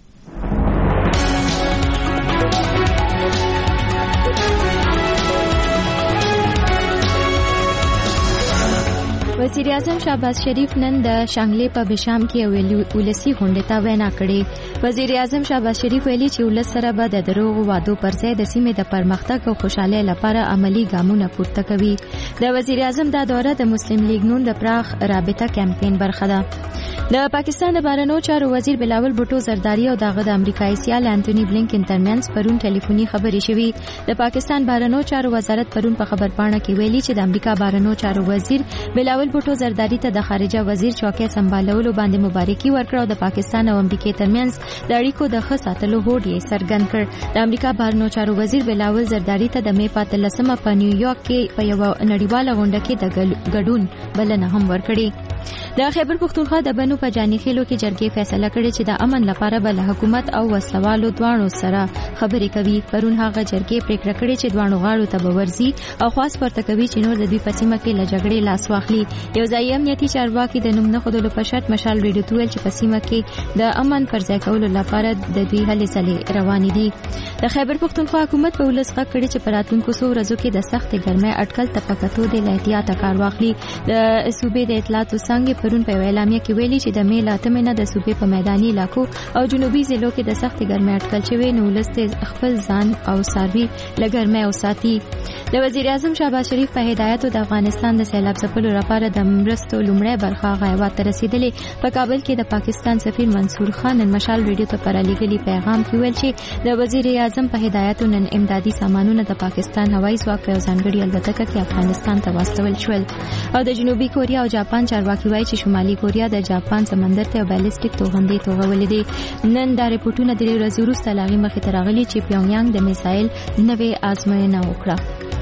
وزیر اعظم شهباز شریف نن د شانګلې په بشام کې یو ولسی غونډه ته وینا کړې. وزیر اعظم شهباز شریف ویلي چې ولس سره به د دروغ وعدو پر ځای د سیمې د پرمختګ او خوشحالۍ لپاره عملی ګامونه پورته کوي. د وزیر اعظم دا دوره د مسلم لیگ نون د پراخ رابطه کمپاین برخه ده. د پاکستان د بهرنیو چارو وزیر بلاول بوټو زرداری او دغه د امریکایي سیال انټونی بلینکن ترمنځ پرون ټلیفوني خبرې شوې. د پاکستان بهرنیو چارو وزارت پرون په خبرپاڼه کې ویلي چې د امریکا بهرنیو چارو وزیر بلاول بوټو زرداری ته د خارجه وزیر چوکۍ سمبالولو باندې مبارکي ورکړه او د پاکستان او امریکا ترمنځ د اړیکو د ښه ساتلو هوډ یې څرګند کړ. د امریکا بهرنیو چارو وزیر بلاول زرداری ته د مې په اتلسمه په نیویارک کې په یوه نړیواله غونډه کې د ګډون بلنه هم ورکړې. د خیبر پښتونخوا د بنو په جاني خیلو کې جرګې فیصله کړې چې د امن لپاره به له حکومت او وسلوالو دواړو سره خبرې کوي. پرون هغه جرګې پریکړه کړې چې دواړو غاړو ته به ورځي او خاص پورته کوي چې نور د دوی په سیمه کې له جګړې لاس واخلي. یو ځایي امنیتي چارواکي د نوم نه ښودلو په شرط مشال ریډیو ته ویل چې په سیمه کې د امن پر ځای کولو لپاره د دوی هلې ځلې روانې دي. د خیبر پښتونخوا حکومت په ولس غږ کړی چې په راتلونکو څو ورځو کې د سختې ګرمۍ اټکل ته په کتو د له احتیاطه کار واخلي. د صوبې د اطلاعاتو څانګې پرون په اعلامیه کې ویلي چې د مې له اتمې نه د صوبې په میداني علاقو او جنوبي ضلعو کې د سختې ګرمۍ اټکل شوی، نو ولس خپل ځان او څاروي له ګرمۍ وساتي. د وزیر اعظم شهباز شریف په هدایت د افغانستان د سیلاب ځپلو لپاره د مرستو لومړی برخه غایبات ته رسیدلې. په کابل کې د پاکستان سفیر منصور خان نن مشال ریډیو ته پر لېږلي پیغام کې ویل چې د وزیر اعظم په هدایت نن امدادي سامانونه د پاکستان هوایي ځواک په یو ځانګړي الوتکه کې افغانستان ته واستول شول. او د جنوبي کوریا او جاپان چارواکي وایي چې شمالي کوریا د جاپان سمندر ته بالستیک توغندې توغولې دي. نن دا رپورټونه درې ورځې وروسته له هغې مخې ته راغلي چې پیونګیانګ د میسایل نوې ازموینه وکړه.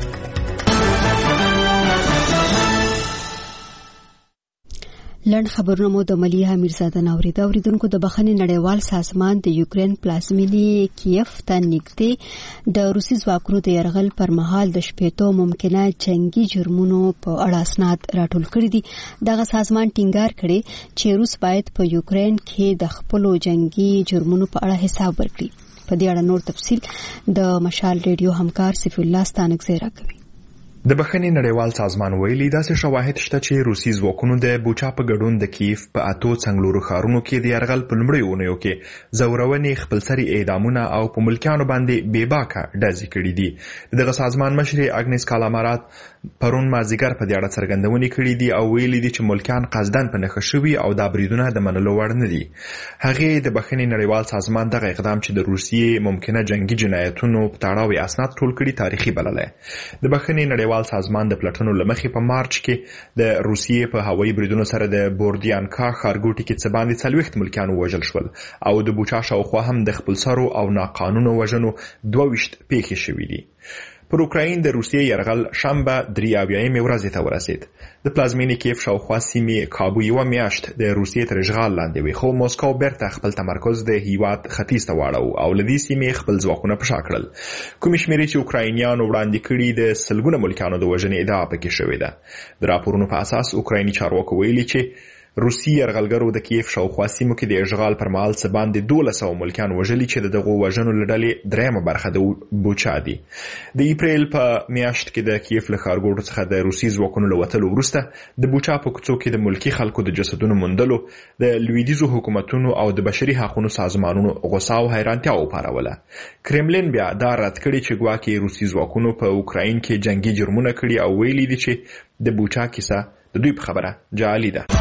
لنډ خبرونه مو د ملیحه میرزاده ناورید. اوریدونکو د بخښنې نړیوال سازمان د یوکرين پلازمینې کیف ته نږدې د روسي ځواکونو د یرغل پر مهال د شپېتو ممکنه جنگي جرمونو په اړه اسناد راټول کړي دي. دغه سازمان ټینګار کړي چې روس باید په یوکرين کې د خپل جنگي جرمونو په اړه حساب ورکړي. په دې اړه نور تفصیل د مشال ریډیو همکار سیف الله ستانکزی راکوي. د بخښنې نړیوال سازمان ویلي داسې شواهد شته چې روسي ځواکونو د بوچا په ګډون د کیف په اتو څنګلورو ښارونو کې د یرغل په لومړیو اونیو کې زورونې، خپلسري اعدامونه او په ملکیانو باندې بېباکه ډزې کړي دي. دغه سازمان مشرې اګنیس کالامارات پرون مازدیګر په دې اړه څرګندونې کړي دي او ویلي دي چې ملکیان قصدن په نښه شوي او دا بریدونه د منلو وړ نه دي. هغې د بخښنې نړیوال سازمان دغه اقدام چې د روسیې ممکنه جنگي جنایتونو په تړاو اسناد ټول کړي تاریخي بللی. د بخښنې نړیوال سازمان د پلټنو لمخې په مارچ کې د روسیې په هوایي بریدونو سره د بوردیانکا ښارګوټي کې څه باندې څلوېښت ملکیان ووژل شول او د بوچا شاوخوا هم د خپلسرو او ناقانونه وژنو دوه ویشت پیښې شوي دي. پر اوکراین د روسیې یرغل شنبه درې اویایمې ورځې ته ورسید. د پلازمینې کیف شاوخوا سیمې کابو یوه میاشت د روسیې تر اشغال لاندې وي، خو موسکو بیرته خپل تمرکز د هیواد ختیځ ته واړو او له دې سیمې خپل ځواکونه په شا کړل. کومې شمېرې چې اوکراینیانو وړاندې کړي د سلګونه ملکیانو د وژنې ادعا پکې شوې ده. د راپورونو په اساس اوکرایني چارواکو ویلي چې روسي یرغلګرو د کیف شاوخوا سیمو کې د اشغال پر مهال څه باندې دولس سوه ملکیان وژلي چې د دغو وژنو له ډلې درېیمه برخه د بوچا دي. د اپریل په میاشت کې د کیف له ښارګوټو څخه د روسي ځواکونو له وتلو وروسته د بوچا په کوڅو کې د ملکي خلکو د جسدونو موندلو د لویدیځو حکومتونو او د بشري حقونو سازمانونو غوسه او حیرانتیا وپاروله. کرملین بیا دا رد کړي چې ګواکې روسي ځواکونو په اوکراین کې جنگي جرمونه کړي او ویلي دي چې د بوچا کیسه د دوی په خبره جعلي ده.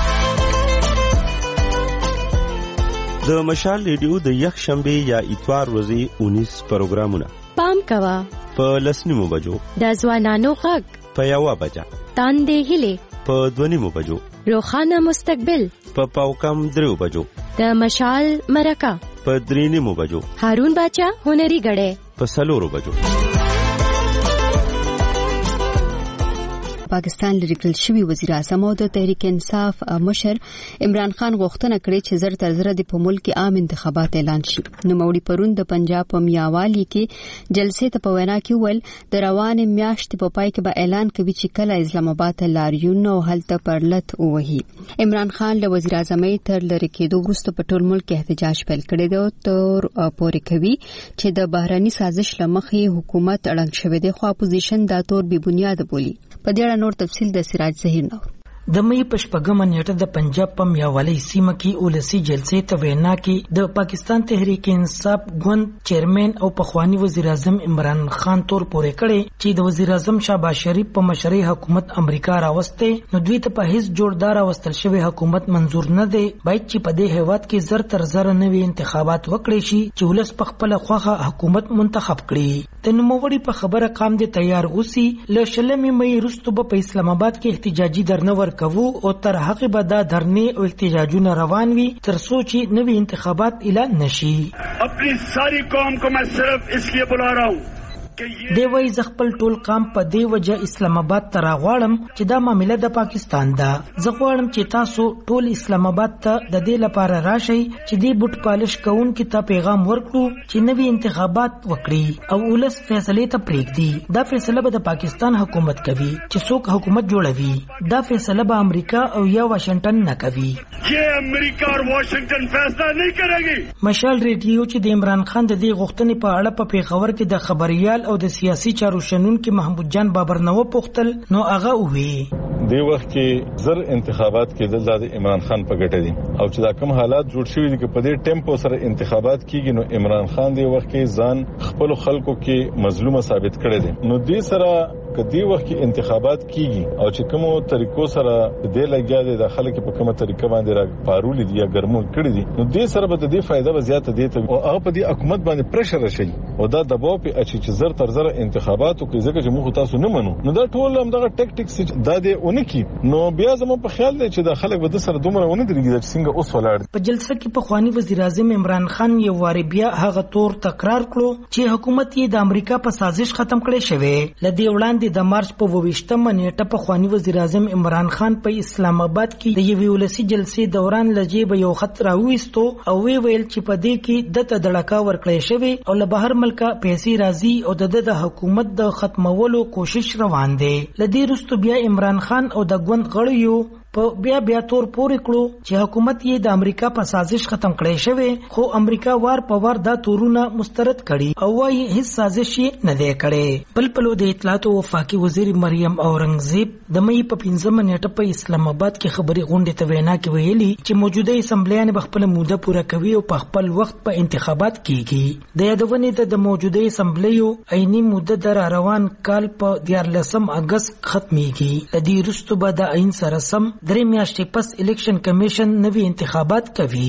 د مشال ریډیو د یک شنبه یا اتوار ورځې اونیس پروګرامونه پام کوا په لسنیمو بجو، د ځوانانو غږ په یوه بجه، تاندې هیلې په دوه نیمو بجو، روښانه مستقبل په پاوکم درو بجو، د مشال مرکه په درې نیمو بجو، هارون باچا هنري غړې په څلورو بجو. پاکستان لري کړل شوی وزیر اعظم او د تحریک انصاف مشر عمران خان غوښتنه کړې چې زر تر زر د په ملک کې عام انتخابات اعلان شي. نو موري پرون د پنجاب په میاوالی کې جلسې ته په وینا کې ول د روان میاشتې په پای کې به اعلان کوي چې کله اسلام آباد ته لاریون او هلته پرلط وهي. عمران خان له وزیر اعظم تر لری کېدو وروسته په ټول ملک کې احتجاج پیل کړی دی تر پورې کوي چې د بهراني سازش لمخې حکومت اړنګ شوی دی، خو اپوزیشن دا تور بی بنیاد بولی. په دې اړه نور تفصیل د سراج ظهیر نور. د مې په شپږمه نیټه د پنجاب په میاوالی سیمه کې اولسي جلسې ته وینا کې د پاکستان تحریک انصاف ګوند چیرمن او پخوانی وزیر اعظم عمران خان تور پورې کړي چې د وزیر اعظم شهباز شریف په مشرۍ حکومت امریکا راوسته، نو دوی ته په هیڅ جوړدار واستل شوی حکومت منزور نه دی، باید چې په دې هیواد کې زر تر زر نوي انتخابات وکړي شي چې ولس په خپل خوخه حکومت منتخب کړي. د نوموړي په خبره قام دي تیار اوسي، له شلمې مې وروسته په اسلام آباد کې احتجاجي درنور کوو او تر هغه به دا دھرنې او احتجاجونه روان وي تر څو چې نوي انتخابات اعلان نشي. اپنی ساری قوم کو میں صرف اس لیے بلا رہا ہوں دی وای ز خپل ټول قام په دی وجه اسلام آباد ته راغواړم چې دا معاملې د پاکستان ده. زه غواړم چې تاسو ټول اسلام آباد ته د دې لپاره راشئ چې دی بوت پالش کوونکو ته پیغام ورکړو چې نوي انتخابات وکړي او ولس فیصله ته پریږدي. دا فیصله به د پاکستان حکومت کوي چې څوک حکومت جوړوي، دا فیصله به امریکا او یا واشنگټن نه کوي. یہ امریکا اور واشنگټن فیصله نه کوي. مشال ریډیو چې د عمران خان د دې غوښتنې په اړه په پیښور کې د خبريال او د سیاسي چارو شنونکو محمود جان بابر نو پوښتل، نو هغه وی دی وخت کې زر انتخابات کې د عمران خان په ګټه دي او چې دا کوم حالات جوړ شوي دي په دې ټیمپو سره انتخابات کیږي، نو عمران خان دی وخت کې ځان خپل خلکو کې مظلومه ثابت کړی دی. نو دې سره کدی وخت کې انتخابات کیږي او چې کومو طریقو سره د لګیا دي د خلکو په کومه طریقه باندې را پارول دي یا ګرمول کړی دي، نو دې سره به د دې فائدہ به زیاته دي ته او هغه په دې حکومت باندې پریشر راشي او دا دباو په اچي چې زر تر زر انتخاباتو کې ځکه چې موږ تاسو نه منو، نو دا ټول هم دغه ټیکټکس دا دی اونکي. نو بیا زموږ په خیال دی چې د خلک به د سره دومره ونه درېږي چې څنګه اوس ولاړ. په جلسه کې په خواني وزیر اعظم عمران خان یو واری بیا هغه تور تکرار کړو چې حکومت یې د امریکا په سازش ختم کړي شوی. لدی وړاندې د مارچ په ویشتمه نیټه په خواني وزیر اعظم عمران خان په اسلام آباد کې د یوې ولسی جلسې دوران لجیب یو خط راوېستو او وی ویل چې په دې کې د تدړکا ورکړې شوی او له بهر ملکه پیسې راځي او د د حکومت د ختمولو کوشش روان دی. لدی رستو بیا عمران خان او د ګوند غړیو په بیا بیا تور پورې کړو چې حکومت یې د امریکا په سازش ختم کړی شوی، خو امریکا وار په وار دا تورونه مسترد کړي او وايي هیڅ سازش نه دی کړی. بل پلو د اطلاعات او وفاقي وزیر مریم اورنګزیب د مې په پنځمه نیټه په اسلام آباد کې خبري غونډه ته وینا کې ویلي چې موجوده اسمبلیان به خپل موده پوره کوي او په خپل وخت په انتخابات کیږي. د یادونې د موجوده اسمبلیو عیني موده در روان کال په دیارلسم اگست ختميږي. لدی رستو به د عین سره سم درې میاشتې پس الیکشن کمیشن نوي انتخابات کوي.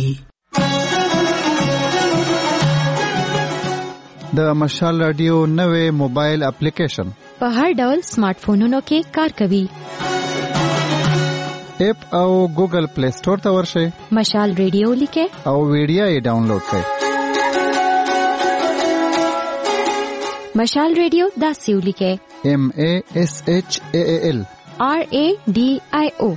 د مشال رادیو نوې موبایل اپلیکیشن په هر ډول سمارټ فونونو کې کار کوي. اپ او ګوګل پلی سٹور ته ورشئ، مشال رادیو لیکه او ویډیو یې ډاونلوډ کړئ. مشال رادیو داسې ولیکه ایم ای ایس ایچ ای ایل آر ای ډی آی او.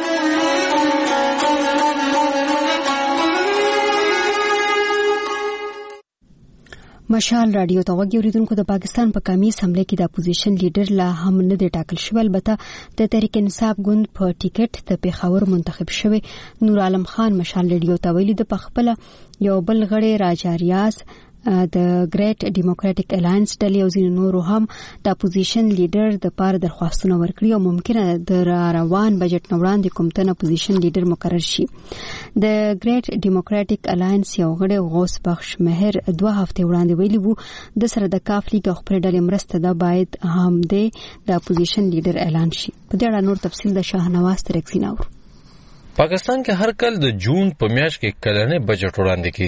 مشال رادیو ته وګورئ اوریدونکو. د پاکستان په قومي اسمبلی کې د اپوزیشن لیډر لا هم نه دی ټاکل شوی، البته د تحریک انصاف ګوند په ټیکټ د پیښور منتخب شوی. نور عالم خان مشال رادیو ته ویلي د پخپل یو بل غړي راجا ریاض د ګریټ ډیموکراټک الاینس ډلې او ځینو نورو هم د اپوزیشن لیډر د پاره درخواستونه ورکړي او ممکنه د روان بجټ نه وړاندې کوم تن اپوزیشن لیډر مقرر شي. د ګریټ ډیموکراټک الاینس یو غړی غوث بخش مهر دوه هفته وړاندې ویلي وو د سره د کاف لیګ خپل ډلې مرسته ده باید هم د اپوزیشن لیډر اعلان شي. په دې اړه نور تفصیل د شاهنواز ترکزیناور. پاکستان کې هر کال د جون په میاشت کې کلنې بجټ وړاندې کیږي.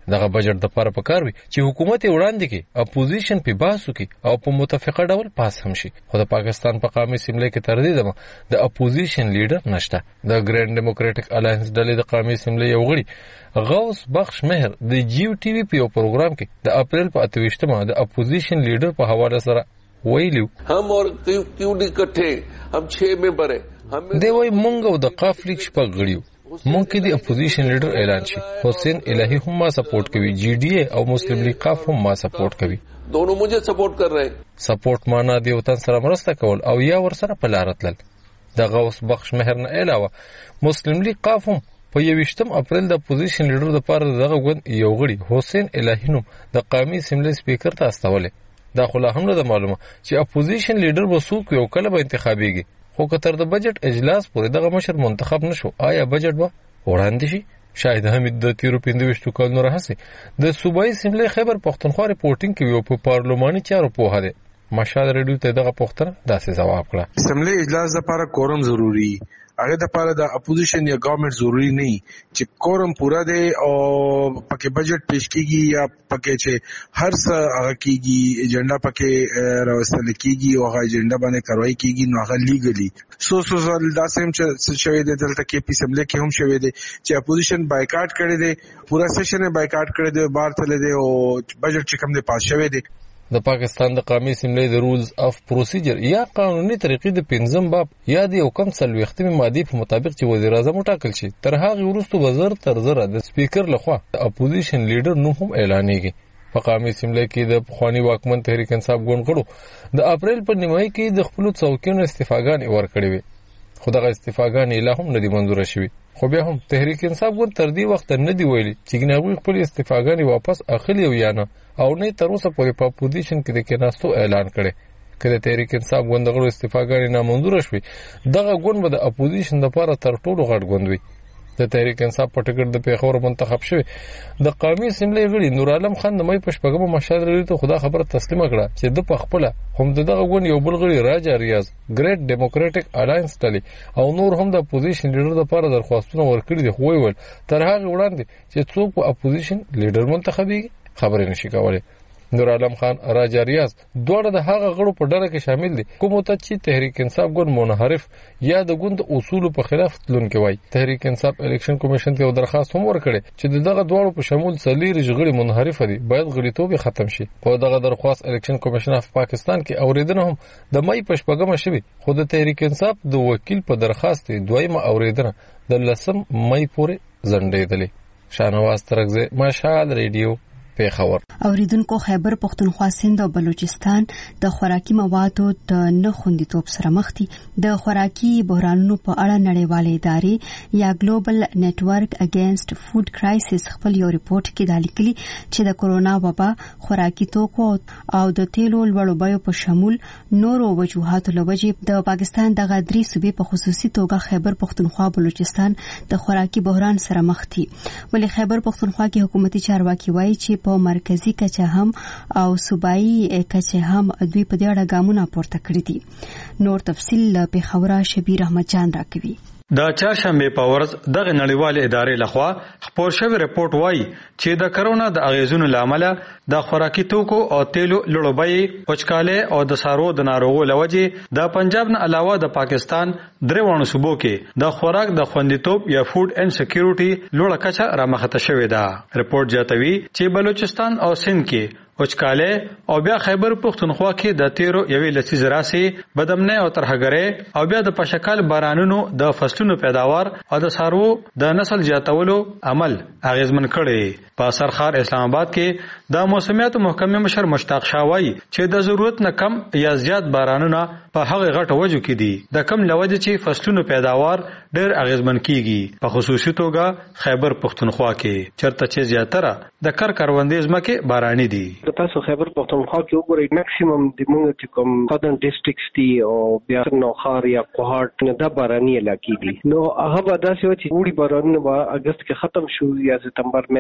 دغه بجټ د لپاره پکار وي چې حکومت وړاندې کې اپوزیشن په باسو کې او په متفقه ډول پاس هم شي. خو د پاکستان په قومي اسمبلی کې تر دې دمه د اپوزیشن لیډر نشته. د ګرینډ ډیموکراټک الاینس ډلې د قومي اسمبلی یو غړي غوث بخش مهر د جیو ټي وی په یو پروګرام کې د اپریل په اتویشتمه د اپوزیشن لیډر په حواله سره ویلو هم اور کیو ډی کټه هم چھ ممبر ہے دی وای مونږ او د قافلیک شپږ غړیو مونږ کې د اپوزیشن لیډر اعلان شي. حسین الہی هم ما سپورټ کوي, جی ڈی اے او مسلم لیگ قاف هم ما سپورټ کوي. دونوں مجھے سپورٹ کر رہے ہیں. سپورټ معنا دی وطن سره مرسته کول او یا ور سره په لار تلل. د غوث بخش مهر نه علاوه مسلم لیگ قاف هم په یویشتم اپریل د اپوزیشن لیډر د پاره دغه غوند یو غړي حسین الہی نوم د قومي اسمبلی سپیکر ته استولې. دا خو لا هم نه معلومه چې اپوزیشن لیډر وسوک یو کله به انتخابيږي. خو کتر د بجټ اجلاس پورې دغه مشر منتخب نشو, آیا بجټ به وړاندې شي؟ شاید حمید د تیرو پنځويشتو کلونو راهسي د صوبایي اسمبلی خیبر پختونخوا ریپورټینګ کوي او په پارلماني چارو په هده مشال ریډیو ته دغه پختنه داسې جواب کړه. اسمبلی اجلاس لپاره کورم ضروری, هغه د لپاره د اپوزیشن یا گورنمنت ضروری نه چې کورم پورا دی او پکې بجټ پیش کیږي یا پکې چې هر څه هغه کیږي ایجنډا پکې راوستل کیږي او هغه ایجنډا باندې کاروایی کیږي نو هغه لیګلی سو سو ځل داسې هم چې شوی دی دلته کې په اسمبلی کې هم شوی دی چې اپوزیشن بایکاټ کړی دی, پورا سیشن بایکاټ کړی دی, بار تل دی او بجټ چې کوم دی پاس شوی دی. د پاکستان د قومي اسمبلی د رولز اف پروسیجر یا قانوني طریقې د پنځم باب یا د یو کم څلوېښتمې ماده په مطابق چې وزیر اعظم وټاکل شي تر هغه وروسته وزیر تر زره د سپیکر لخوا د اپوزیشن لیډر نوم هم اعلانېږي. په قومي اسمبلی کې د پخوانی واکمن تحریک انصاف ګوند غړو د اپریل په نیمایي کې د خپل څوکیونو استعفاګانې ورکړې وي, خو دغه استعفاګانې لا هم نه دي منظور شوي. خو بیا هم تحریک انصاف ګوند تر دې وخت نه دی ویلي چې ګناوی خپل استعفاګانې واپس اخلي او یا نه, او نه تر اوسه پورې په اپوزیشن کې د کېناستو اعلان کړي. کله تحریک انصاف ګوند غړو استعفاګانې نامنظور شوي, دغه ګوند به د اپوزیشن لپاره تر ټولو غټ ګوند وي. د تحریک انصاف په ټکر د پیښور منتخب شوی د قومي اسمبلی غړي نور عالم خان د مې په شپږمه مشال لري ته خدا خبره تسلیمه کړه چې د پخپله هم دغه غون یو بل غړي راجا ریاض ګریټ ډیموکراټک الاینس ټلی او نور هم د اپوزیشن لیډر لپاره درخواستونه ورکړي دي, خو ویل تر هغه وړاندې چې څوک په اپوزیشن لیډر منتخبي خبرې نشي کولای. نور عالم خان راجا ریاض دوړه د هغه غړو په ډله کې شامل دي کوم ته چې تحریک انصاف ګوند منحرف یا د ګوند اصول په خلاف تلونکي وای. تحریک انصاف الیکشن کمیشن ته درخواست هم ورکړي چې دغه دوړو په شمول څلیر غړي منحرف دي باید غړیتوب ختم شي. په دغه درخواست الیکشن کمیشن اف پاکستان کې اوریدنه هم د مې په شپږمه شوی, خو د تحریک انصاف د وکیل په درخواست دویمه اوریدنه د لسم مې پورې ځنډېدلې. شانواز ترغزه مشال ریډیو پیښور. اوریدونکو خیبر پختونخوا سند او بلوچستان د خوراکي موادو د نه خوندیتوب سره مخ دي. د خوراکي بحرانونو په اړه نړیوالې ادارې یا ګلوبل نیټورک اگینست فود کرایسس خپل یو ریپورت کې دا لیکلي چې د کورونا وبا خوراکي توکو او د تیلو لوړو بیو په شمول نورو وجوهاتو لوجې د پاکستان د غدري صوبې په خصوصي توګه خیبر پختونخوا بلوچستان د خوراکي بحران سره مخ دي. ولې خیبر پختونخوا کې حکومتي چارواکي وایي چې په مرکزی کچه هم او صوبایي کچه هم دوی په دې اړه ګامونه پورته کړی دي. نور تفصیل په خبره شبیر احمد جان راکوي. د چهارشنبه په ورځ دغه نړیوالې ادارې لخوا خپور شوی رپورت وایي چې د کرونا د اغیزونو لامل د خوراکي توکو او تیلو لړوبۍ وچکاله او د سارو د ناروغو لوجې د پنجاب نه علاوه د پاکستان دروازو صوبو کې د خوراک د خوندیتوب یا فود ان سکیورټي لوړه کچه رامخته شوې ده. رپورت جاتوي چې بلوچستان او سند کې وچکاله او بیا خیبر پختونخوا کې د تیرو یوې لسیز راسي بدمنه او ترهګره او بیا د پشکال بارانونو د فصلونو پیداوار او د سارو د نسل زیاتولو عمل اغیزمن کړي. په سرخار اسلام آباد کې د موسمیات محکمې مشر مشتاق شاوی چې د ضرورت نه کم یا زیات بارانونه په هغه غټ وجو کې دي د کم لوجه چې فصلونو پیداوار ډېر اغیزمن کیږي. په خصوصي توګه خیبر پختونخوا کې چرته چې زیاتره د کر کروندې ځمکې باراني دي. تاسو خیبر پختونخوا کې وګورئ میکسیمم د موږ چې کوم سادن ډیسټریکټس دي او بیا نوخار یا کوهاټ نه د باراني علاقې دي نو هغه به داسې و چې وړي بارانونه به اگست کې ختم شو یا سپتمبر منځ کې نو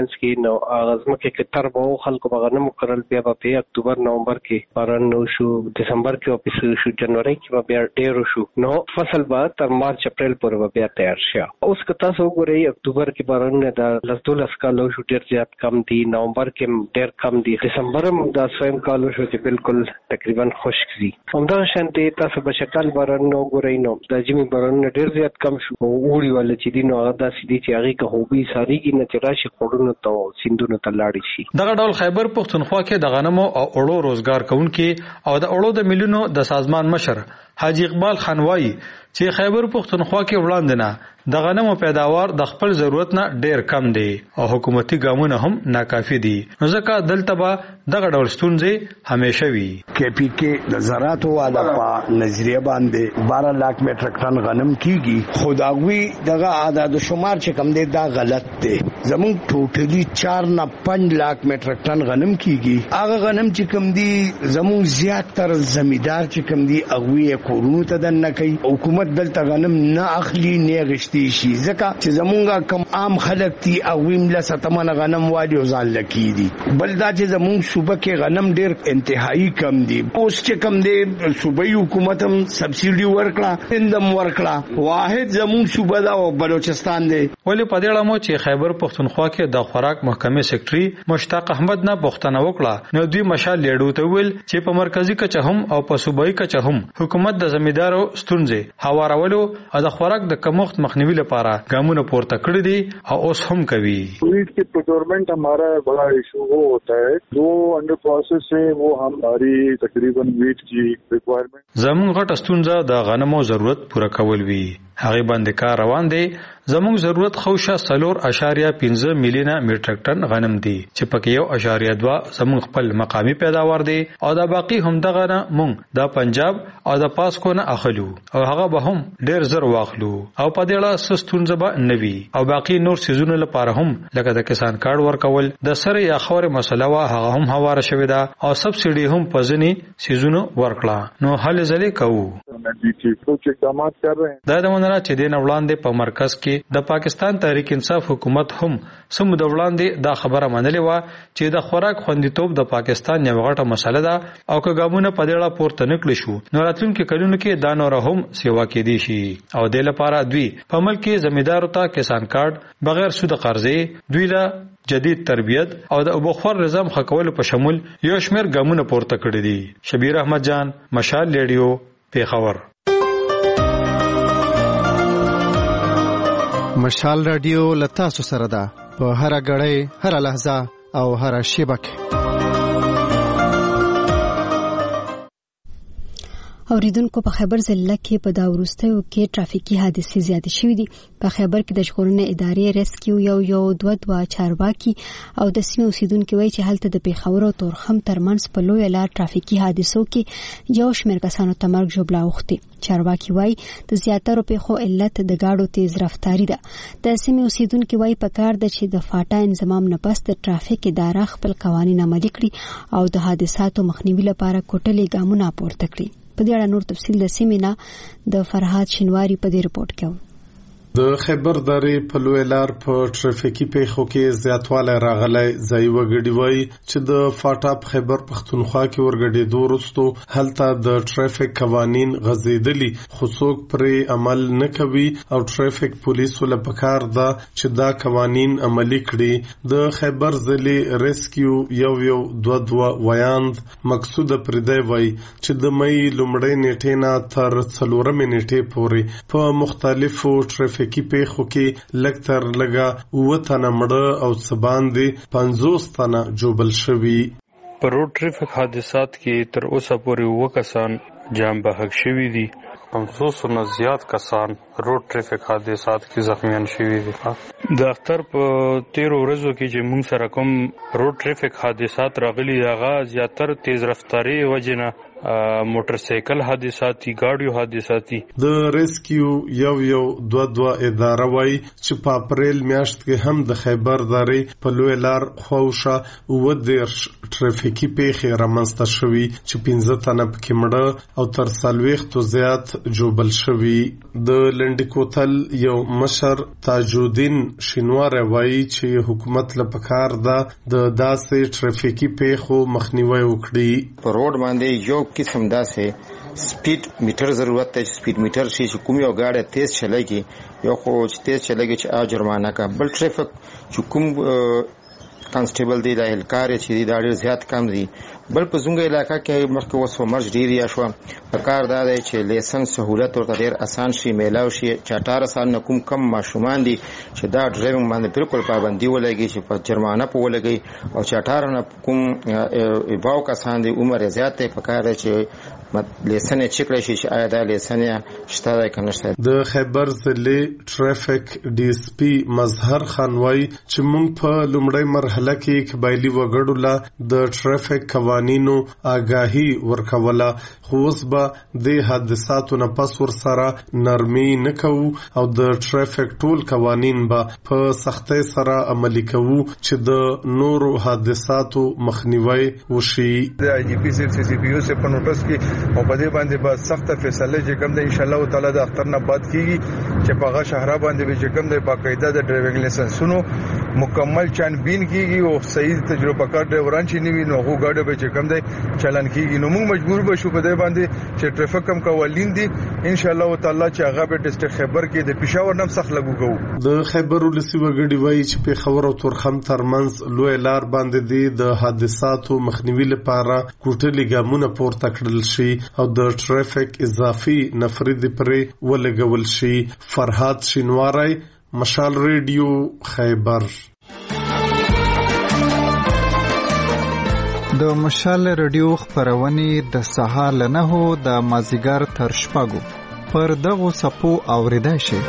نو ازمکه کې تر به خلکو بغنم کړل بیا په اکتوبر نومبر کې باران نو شو دسمبر کې واپس شو جنوري کې بیا ډیر شو نو فصل به تر مارچ اپریل پورې بیا تیار شي اوس که تاسو وګورئ اکتوبر کې باران نه د لسدولس کالو شو ډیر زیات کم دي نومبر کې ډیر کم دي دسمبر هم د سویم کالو شو چې بالکل تقریبا خشک دي همدا شانتي تاسو به شکل باران نو وګورئ نو د جمی باران ډیر زیات کم شو وړي ول چې دي نو هغه داسې دي چې هغه که هوبي ساريږي نه چې راشي خورونو ته سیندونو ته لاړ شي دغه ډول خیبر پښتونخوا کې د غنمو او اړو روزګار کوونکي او د اړو د ملیونو د سازمان مشر حاجی اقبال خان وایي چې خیبر پښتونخوا کې وړاندې نه د غنمو پیداوار د خپل ضرورت نه ډیر کم دی او حکومتي ګامونه هم ناکافي دي نو ځکه دلته به دغه ډول ستونزې همیشه وي کې پی کې د زراعت والا په نظریه باندې بارہ لاکھ میټرک ټن غنم کیږي خداوی دغه عدد شمار چې کم دی دا غلط دی زموږ ټوټلی چار نه پنځه لاکھ میټرک ټن غنم کیږي هغه غنم چې کم دی زموږ زیات تر زمیدار چې کم دی هغه کورونو ته دنه کوي حکومت دلته غنم نه اخلي نه غشتي شي ځکه چې زمونږه کم عام خلک دي او ویم له ستمن غنم والی او ځان لکی دي بل دا چې زمونږ صوبه کې غنم ډیر انتهایی کم دي اوس چې کم دي صوبایي حکومت هم سبسيډي ورکړه اندم ورکړه واحد زمونږ صوبه دا او بلوچستان دی ولی په دې اړه مو چې خیبر پښتونخوا کې د خوراک محکمې سیکریټري مشتاق احمد نه پوښتنه وکړه نو دوی مشال لیډو ته ویل چې په مرکزی کچه هم او په صوبایي کچه هم حکومت د زمیدارو ستونزې هوارولو او د خوراک د کمښت مخنیوي لپاره ګامونه پورته کړی دي او اوس هم کوي ویٹ کی پروکیورمنٹ ہمارا بڑا ایشو وہ ہوتا ہے جو انڈر پروسیس ہے وہ ہماری تقریباً ویٹ کی ریکوائرمنٹ زموږ غټ ستونزه د غنمو ضرورت پوره کول وی هغه باندې کار روان دی زموږ ضرورت خوشه سلور اشاریه پنځه میلیونه میټریک ټن غنم دی چې پکې یو اشاریه دوه زموږ خپل مقامی پیداوار دی او دا باقی هم دغه نه مونږ د پنجاب او د پاسکو نه اخلو او هغه به هم ډیر زر واخلو او په دې اړه سستونزه به نوي او باقی نور سيزونه لپاره هم لکه د کسان کارت ورکول د سره یا خوري مسله وا هغه هم هواره شوې ده او سبسيډي هم پزني سيزونه ورکړه نو حل زلي کوو دا د مننه چې د وړاندې په مرکز کې د پاکستان تحریک انصاف حکومت هم سم د وړاندې دا خبره منلې و چې د خوراک خوندیتوب د پاکستان یو غټه مسله ده او که ګامونه په دې اړه پورته نکړي شو نو راتلونکي کلونو کې دا نور هم سیوا کېدی شي او د لپاره دوی په ملک کې زمیدارو ته کسان کارت بغیر سود قرضې دوی له جدید تربیت او د ابوخور نظام خکول په شمول یو شمیر ګامونه پورته کړی دي شبیر احمد جان مشال ریډیو پیښور مشال رادیو لتا سو سره ده په هر غړې هر لحظه او هر شبکه اوریدونکو په خیبر ضلع کې په دا وروستیو کې ټرافیکي حادثې زیاتې شوې دي په خیبر کې د ژغورنې ادارې ریسکیو یو یو دوه دوه چارواکي او د سیمې اوسیدونکو وایي چې هلته د پیښور او تورخم ترمنځ په لویه لار ټرافیکي حادثو کې یو شمېر کسانو ته مرګ ژوبلا اوښتې چارواکي وایي د زیاترو پیښو علت د ګاډو تیز رفتاري ده د سیمې اوسیدونکو وایي پکار ده چې د فاټا انضمام نه پس د ټرافیک اداره خپل قوانین عملي کړي او د حادثاتو مخنیوي لپاره کوټلې ګامونه پورته کړي په دې اړه نور تفصیل د سیمې نه د فرهاد شینواری په دې رپورت کې د خیبر درې په لوی لار په ټرافیکي پیښو کې زیاتوالی راغلی ځای وګړي وایي چې د فاټا په خیبر پښتونخوا کې ورګډېدو وروسته هلته د ټرافیک قوانین غځېدلي خو څوک پرې عمل نه کوي او ټرافیک پولیسو له پکار ده چې دا قوانین عملي کړي د خیبر ضلع ریسکیو یو یو دوه دوه ویاند مقصود پردی وایي چې د مې لومړۍ نیټې نه تر څلورمې نیټې پورې په مختلفو ټرافیک کې پیښو کې لږ تر لږه اووه تنه مړه او څه باندې پنځوس تنه ژوبل شوي په روډ ټریفک حادثات کې تر اوسه پورې اووه کسان جان بحق شوي دي پنځوس نه زیات کسان روډ ټریفک حادثات کې زخمیان شوي دي د اختر په تیرو ورځو کې چې موږ سره کوم روډ ټریفک حادثات راغلي هغه زیاتر تیز رفتاري وجې نه موټر سایکل حادثات دي، ګاډیو حادثات دي. د ریسکیو یو یو دوه دوه اداره وایي چې په اپریل میاشت کې هم د خیبر درې په لوی لار خواوشا اووه دېرش ټرافیکي پیښې رامنځته شوي چې پنځه تنه پکې مړه او تر څلوېښتو زیات جوبل شوي. د لنډي کوتل یو مشر تاج الدین شینواری وایي چې حکومت له پکار ده د داسې ټرافیکي پیښو مخنیوي وکړي. په روډ باندې یو قسم داسې سپیډ میټر ضرورت دی چې سپیډ میټر شي چې کوم یو گاډي تیز چلایي، یو خو چې تیز چلایي چې ا جرمانه کا، بل ټریفیک چې کوم کانسټیبل دی د هلکار چې دی دا ډیر زیات کم دی. بل په زونګ علاقہ کې مخکې وسو مرج ډیر یا شو په کار دا دی چې لیسن سہولت ورته ډیر آسان شي، میلاو شي چې اټھارہ سال نه کوم کم ماشومان دي چې دا ډرایوینګ باندې بالکل پابندي ولګي چې په جرمانه په ولګي، او چې اټھارہ نه کوم ایباو کسان دي عمر زیات په کار چې لیسن چیک راشي چې آیا دا لیسن شته یا کنه شته. د خیبر ضلع ټریفیک ډي اس پی مظهر خان وایي چې موږ په لومړی مرحله کې قبایلی وګړو لا د ټریفیک قوانینو آگاهی ورکوله، خو اوس به د حادثاتو نه پس ورسره نرمي نه کوو او د ټریفیک ټول قوانین به په سختۍ سره عملي کوو چې د نورو حادثاتو مخنیوي وشي. د آی جی پی سی سی پی یو سے په نوټس کې او په دې باندې به سخت فیصله چې کوم د ان شاء الله تعالی د اختر نه بعد کیږي چې په هغه شهر باندې به چې کوم د باقاعده د ډرایوینګ لایسنسونو مکمل چانبین کیږي او صحیح تجربه کار ډرایوران چې نیوي نو هغه ګاډي به چې کوم دی چلن کیږي. نو موږ مجبور بشو په دې باندې چې ټریفیک کم قوانین دي ان شاء الله تعالی چې هغه به ډسټریکټ خیبر کې د پېښور نم سخت لګو کوو. د خیبر ولسی وګړي وایي چې په خبرو تورخم ترمنځ لوی لار باندې دی د حادثاتو مخنیوي لپاره کوټلي ګامونه پورته کړل شي او د ټریفیک اضافي نفري د پرې ولګول شي. فرهاد شینواری، مشال ریډیو، خیبر. د مشال ریډیو خبرونه د سهار له نهو د مازیګر تر شپږو پر دغو صفو اوریدای شي.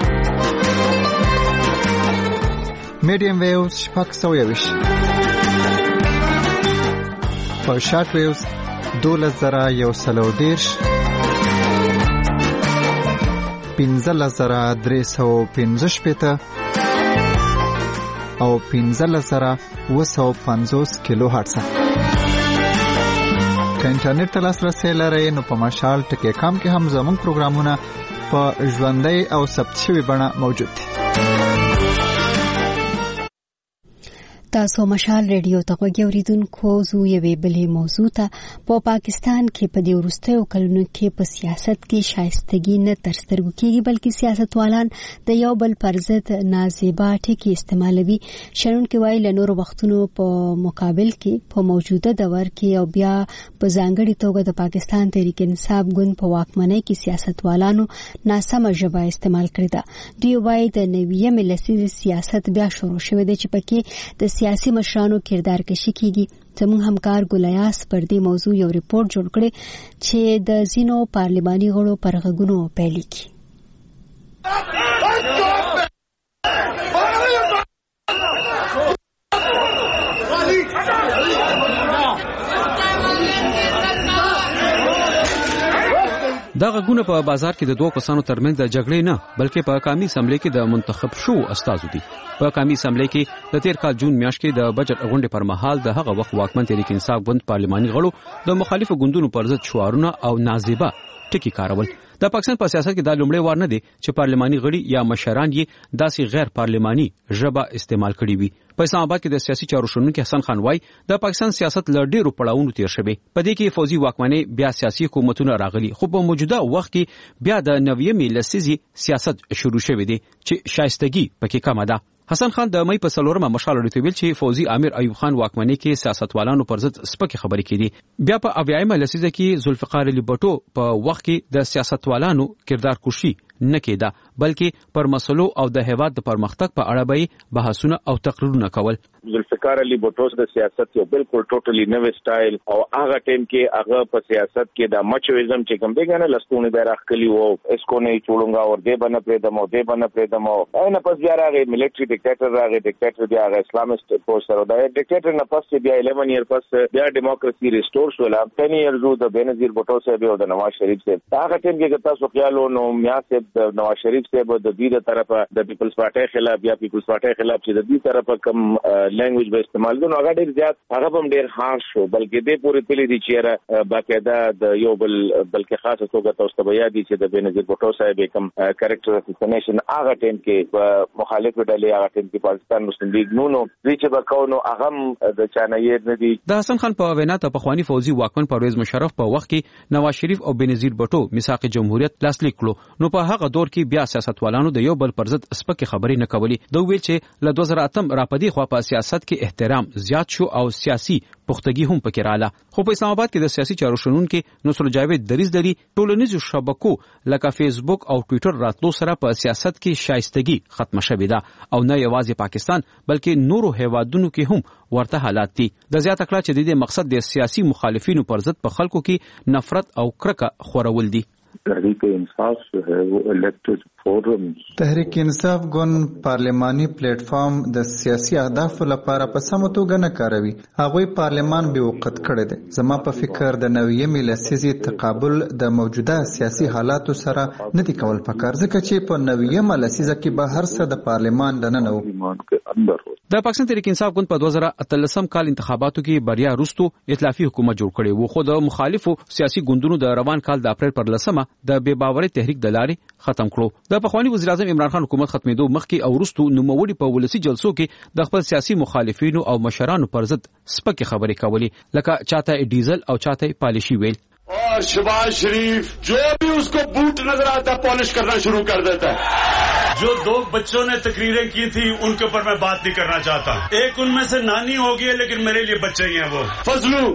میډیم ویوز شپږ سوه یویش، په شارټ ویوز دولس زره یو سلو دیرش، پنځلس زره درې سوه پنځه شپېته او پنځلس زره اووه سوه پنځوس کیلو هرتز. که انټرنیټ ته لاسرسی لرئ نو په مشال ټکی کام کې هم زموږ پروګرامونه په ژوندۍ او ثبت شوي بڼه موجود دي. تاسو مشال ریډیو ته غوږی اوریدونکو، زو یوې بلې موضوع ته. په پاکستان کې په دې وروستیو کلونو کې په سیاست کې شایستګي نه تر سترګو کېږي، بلکې سیاستوالان د یو بل پر ضد نازیبا ټکي استعمالوي. شنونکي وایي له نورو وختونو په مقابل کې په موجوده دور کې او بیا په ځانګړي توګه د پاکستان تحریک انصاف ګوند په واکمنۍ کې سیاستوالانو ناسمه ژبه استعمال کړې ده. دوی وایي د نویمې لسیزې سیاست بیا شروع شوی دی چې پکې د سیاسي مشرانو کردار کشي کیږي. زموږ همکار ګلیاس پر دې موضوع یو ریپورت جوړ کړی چې د ځینو پارلماني غړو پر غږونو پیل کړي. دا غږونه په بازار کې د دوه کسانو ترمنځ د جګړې نه بلکې په قومي اسمبلی کې د منتخب شو استازو دي. په قومي اسمبلی کې د تیر کال جون میاشت کې د بجټ غونډې پر مهال د هغه وخت واکمن تحریک انصاف ګوند پارلماني غړو د مخالفو ګوندونو پر ضد شعارونه او نازیبا ټکي کارول. د پاکستان په سیاست کې دا لومړی وار نه دی چې پارلماني غړي یا مشران یې داسې غیر پارلماني ژبه استعمال کړي وي. په اسلام آباد کې د سیاسي چارو شنونکي حسن خان وای د پاکستان سیاست له ډیرو پړاوونو تیر شوی. په دې کې فوزي واکمنۍ بیا سیاسي حکومتونه راغلي، خو په موجوده وخت کې بیا د نویمې لسیزې سیاست شروع شوی دی چې شایستګي پکې کمه ده. حسن خان د مې په څلورمه مشال لري ویل چې فوزي امیر ایوب خان واکمنۍ کې سیاستوالانو پر ضد سپکې خبرې کړي. بیا په اویایمه لسیزه کې ذوالفقار علي بټو په وخت کې د سیاستوالانو کردار کشي نه کېده بلکې پر مسلو او د هیواد د پرمختګ په اړه به بحثونه او تقریرونه کول. ذوالفقار علي بوټو د سیاست یو بالکل ټوټلی نوې سټایل او هغه ټیم کې هغه په سیاست کې د مچویزم چې کوم دی کنه لستونه به راخلی وو اسکو نه چولونګا اور دې باندې پرې دمو دې باندې پرې دمو نه پس بیا راغی ملټری ډیکټیټر راغی ډیکټیټر بیا راغی اسلامست پوسټر او دا ډیکټیټر نه پس بیا eleven year پس بیا ډیموکراسي ریسټور شو لا ten years د بنظیر بوټو صاحب او د نواز شریف صاحب هغه ټیم کې تاسو خیال نو میا صاحب د نواز شریف صاحب د دې طرفه د پیپلز پارټي خلاف یا پیپلز پارټي خلاف چې د دې طرفه کم لینګویج به استعمال کوي هغه ډیر زیات هغه هم ډیر هارش شو بلکې دې پوری تللی دي چې باقاعده د یو بل بلکې خاصه توګه تاسو ته بیا دي چې د بنظیر بوټو صاحب کوم کریکټر اساسینیشن هغه ټیم کې مخالف ډلې هغه ټیم کې پاکستان مسلم لیگ نو نو دې چې وکاونو هغه د چانایې نه دي. د حسن خان په وینا ته پخوانی فوزي واکمن پرویز مشرف په وخت کې نواز شریف او بنظیر بوټو میثاق جمهوریت لاسلیک کړو نو په هغه دور کې بیا سیاستوالانو د یو بل پر ضد سپکې خبرې نه کولې. دوی ویل چې ل دوه زره اته را پدې خو په سیاست کې احترام زیات شو او سیاسي پختګي هم پکې رااله. خو په اسلام آباد کې د سیاسي چارو شنونکو نصر جاوید دریز دری ټولنیزو شبکو لکه فیسبوک او ټوئیټر راتلو سره په سیاست کې شایستګي ختم شوې ده او نه یوازې پاکستان بلکې نورو هیوادونو کې هم ورته حالات دي. د زیات کړه چې د دې مقصد د سیاسي مخالفینو پر ضد په خلکو کې نفرت او کرکه خورول دي. تحریک انصاف جو ہے وہ الیکٹڈ فورم تحریک انصاف ګوند پارلماني پلیټ فارم د سیاسي اهدافو لپاره په سمه توګه نه کاروي. هغوی پارلمان به وقت کړی دی. زما په فکر د نویمې لسیزې تقابل د موجوده سیاسي حالاتو سره نه دی کول پکار ځکه چې په نویمه لسیزه کې به هر څه د پارلمان دننه وو. د پاکستان تحریک انصاف ګوند په دوه زره اتلسم کال انتخاباتو کې بریا وروسته ائتلافي حکومت جوړ کړی وو خو د مخالفو سیاسي ګوندونو د روان کال د اپریل پر لسمه د بے باوري تحریک د لارې ختم کړو. د پخوانی وزیر اعظم عمران خان حکومت ختمېدو مخکې او وروسته نوموړي په ولسی جلسو کې د خپل سیاسي مخالفینو او مشرانو پر ضد سپکې خبرې کولې لکه چاته ډیزل او چاته پالیشي ویل. اور शहबाज शरीफ जो भी उसको बूट नजर आता पॉलिश करना शुरू कर देता है. जो दो बच्चों ने तकरीरें की थी उनके ऊपर मैं बात नहीं करना चाहता. एक उनमें से नानी होगी है लेकिन मेरे लिए बच्चे ही हैं वो फजलू.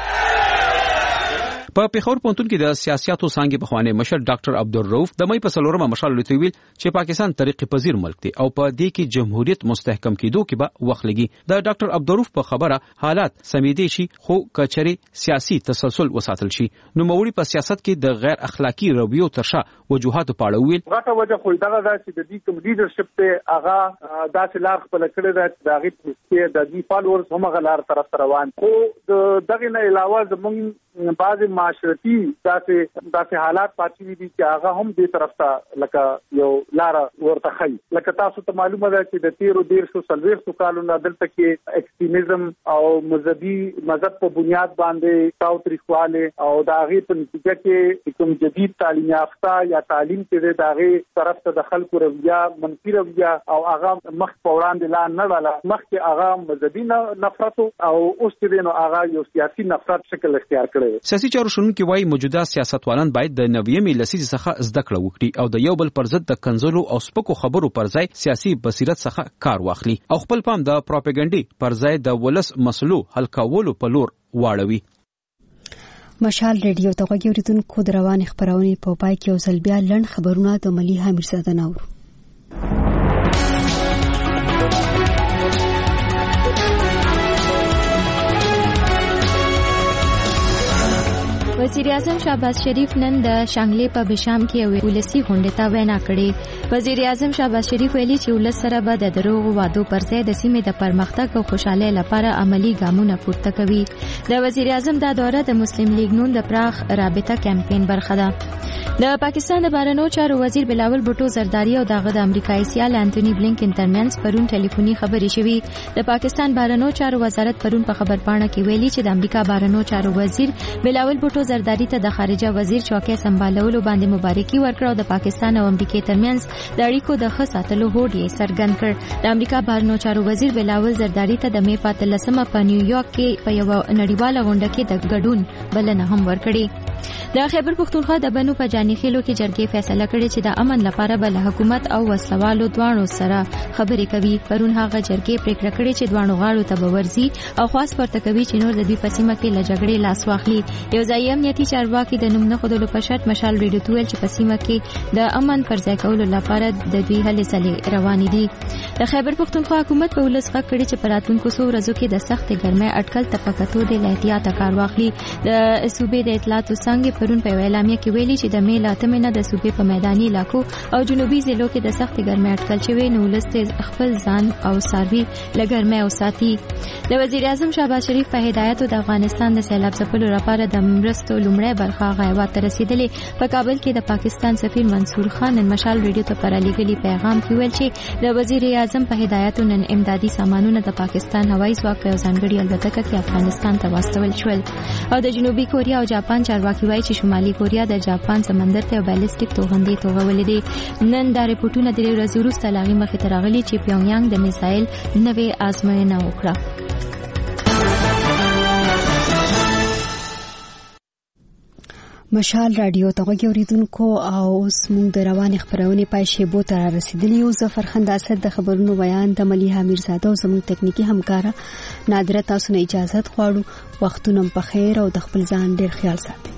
په پیښور پوهنتون کې د سیاستو څانګې پخوانی مشر ډاکټر عبدالرؤف د مې په څلورمه مشال لته ویل چې پاکستان طریقې پذیر ملک دی او په دې کې جمهوریت مستحکم کېدو کې به وخت لګي. د ډاکټر عبدالرؤف په خبره حالات سمیدي شي خو کچري سیاسي تسلسل وساتل شي. نو موري په سیاست کې د غیر اخلاقی رویو ترشا وجوهات په اړه ویل. غټه وجه خو دا ده چې د دې کوم لیډرشپ ته هغه داسې لار خپل کړی دی چې دا غي چې د دې فالوورز هم غلار طرف روان خو دغه نه علاوه زمونږ بعض معاشرتي داسې داسې حالات پاتې دي چې هغه هم دې طرف ته لکه یو لار ورته خي. لکه تاسو ته معلومه ده چې د تیرو ډیرشو څلوېښتو کالونو دلته کې ایکستریمزم او مذهبي مذهب په بنیاد باندې تاوتریخواله او د هغې په نتیجه کې کوم جدید تعلیم یافته یا تعلیم چې د هغې طرف ته د خلکو رویه منفي رویه او هغه مخ په وړاندې لا نه ډاله مخکې هغه مذهبي نفرت او اوس چې نو هغه یو سیاسي نفرت شکل اختیار کړی. سیاسي چارو شنونکي وایي موجوده سیاستوالان باید د نویمې لسیزې څخه زده کړه وکړي او د یو بل پر ضد د کنځلو او سپکو خبرو پر ځای سیاسي بصیرت څخه کار واخلي او خپل پام د پروپاګاندا پر ځای د ولس مسلو حل کولو په لور واړوي. مشال ریډیو ته غوږی اوریدونکو د روانې خبرونه په پای کې اوسل بیا لړن خبرونه د ملي حمیرزاده نور. وزیر اعظم شهباز شریف نن د شانګلې په بشام کې یو ولسی غونډه ته وینا کړې. وزیر اعظم شهباز شریف ویلي چې ولس سره به د دروغ وعدو پر ځای د سیمې د پرمختګ او خوشحالۍ لپاره عملی ګامونه پورته کوي. د وزیر اعظم دا دوره د مسلم لیگ نون د پراخ رابطه کمپاین برخه ده. د پاکستان د بهرنیو چارو وزیر بلاول بوټو زرداری او دغه د امریکایي سیال انټونی بلینکن ترمنځ پرون ټلیفوني خبرې شوې. د پاکستان بهرنیو چارو وزارت پرون په خبرپاڼه کې ویلي چې د امریکا بهرنیو چارو وزیر بلاول بوټو زرداری ته د خارجه وزیر چوکۍ سمبالولو باندې مبارکي ورکړه او د پاکستان او امریکای ترمنځ د اړیکو د ښه ساتلو هوډ یې څرګند کړ. د امریکا بهرنیو چارو وزیر بلاول زرداری ته د مې په اتلسمه په نیویارک کې په یوه نړیواله غونډه کې د ګډون بلنه هم ورکړې. د خیبر پښتونخوا د بنو په جانیخیلو کې جرګې فیصله کړې چې د امن لپاره به له حکومت او وسلوالو دوانو سره خبرې کوي. پرون هغه جرګې پریکړه کړې چې دوانو غاړو ته به ورځي او خاص پرته کوي چې نور د دوی په سیمه کې له جګړې لاس واخلي. یو ځایي امنیتي چارواکي د نوم نه ښودلو په شرط مشال ریډیو ته ویل چې په سیمه کې د امن پر ځای کولو لپاره د دوی هلې ځلې روانې دي. د خیبر پښتونخوا حکومت په ولس غږ کړي چې په راتلونکو څو ورځو کې د سختې ګرمۍ اټکل ته په کتو د احتیاطه کار واخلي. د صوبې د اطلاعاتو څنګه پرون په اعلامیه کې ویلي چې د مې له اتمې نه د صوبې په میداني علاقو او جنوبي ضلعو کې د سختې ګرمۍ اټکل شوی نو ولست خپل ځان او ساروي له ګرمۍ وساتي. د وزیر اعظم شهباز شریف په هدایت د افغانستان د سیلاب ځپلو لپاره د مرستو لومړی برخه غایوات ته رسیدلې. په کابل کې د پاکستان سفیر منصور خان نن مشال ریډیو ته پر لګلي پیغام کې ویل چې د وزیر اعظم په هدایت نن امدادي سامانونه د پاکستان هوایي ځواک په ځانګړي الوتکه کې افغانستان ته واستول شول. او د جنوبي کوریا او جاپان چارواکي وایي چې شمالي کوریا د جاپان سمندر ته بالستیک توغندې توغولې دي. نن دا رپورټونه د ورځې وروسته لاغي مخې ته راغلي چې پیونګیانګ د میسایل نوې آزموینه وکړه. مشال رادیو ته غوږی اوریدونکو او اوس موږ د روانې خبرونې پای شیبو ته رسیدلی یو. ظفر خان اسد د خبرونو بیان د ملیحه میرزاده او زموږ تکنیکی همکاره نادره. تاسو نه اجازه غواړو. وختونه په خیر او د خپل ځان ډیر خیال ساتئ.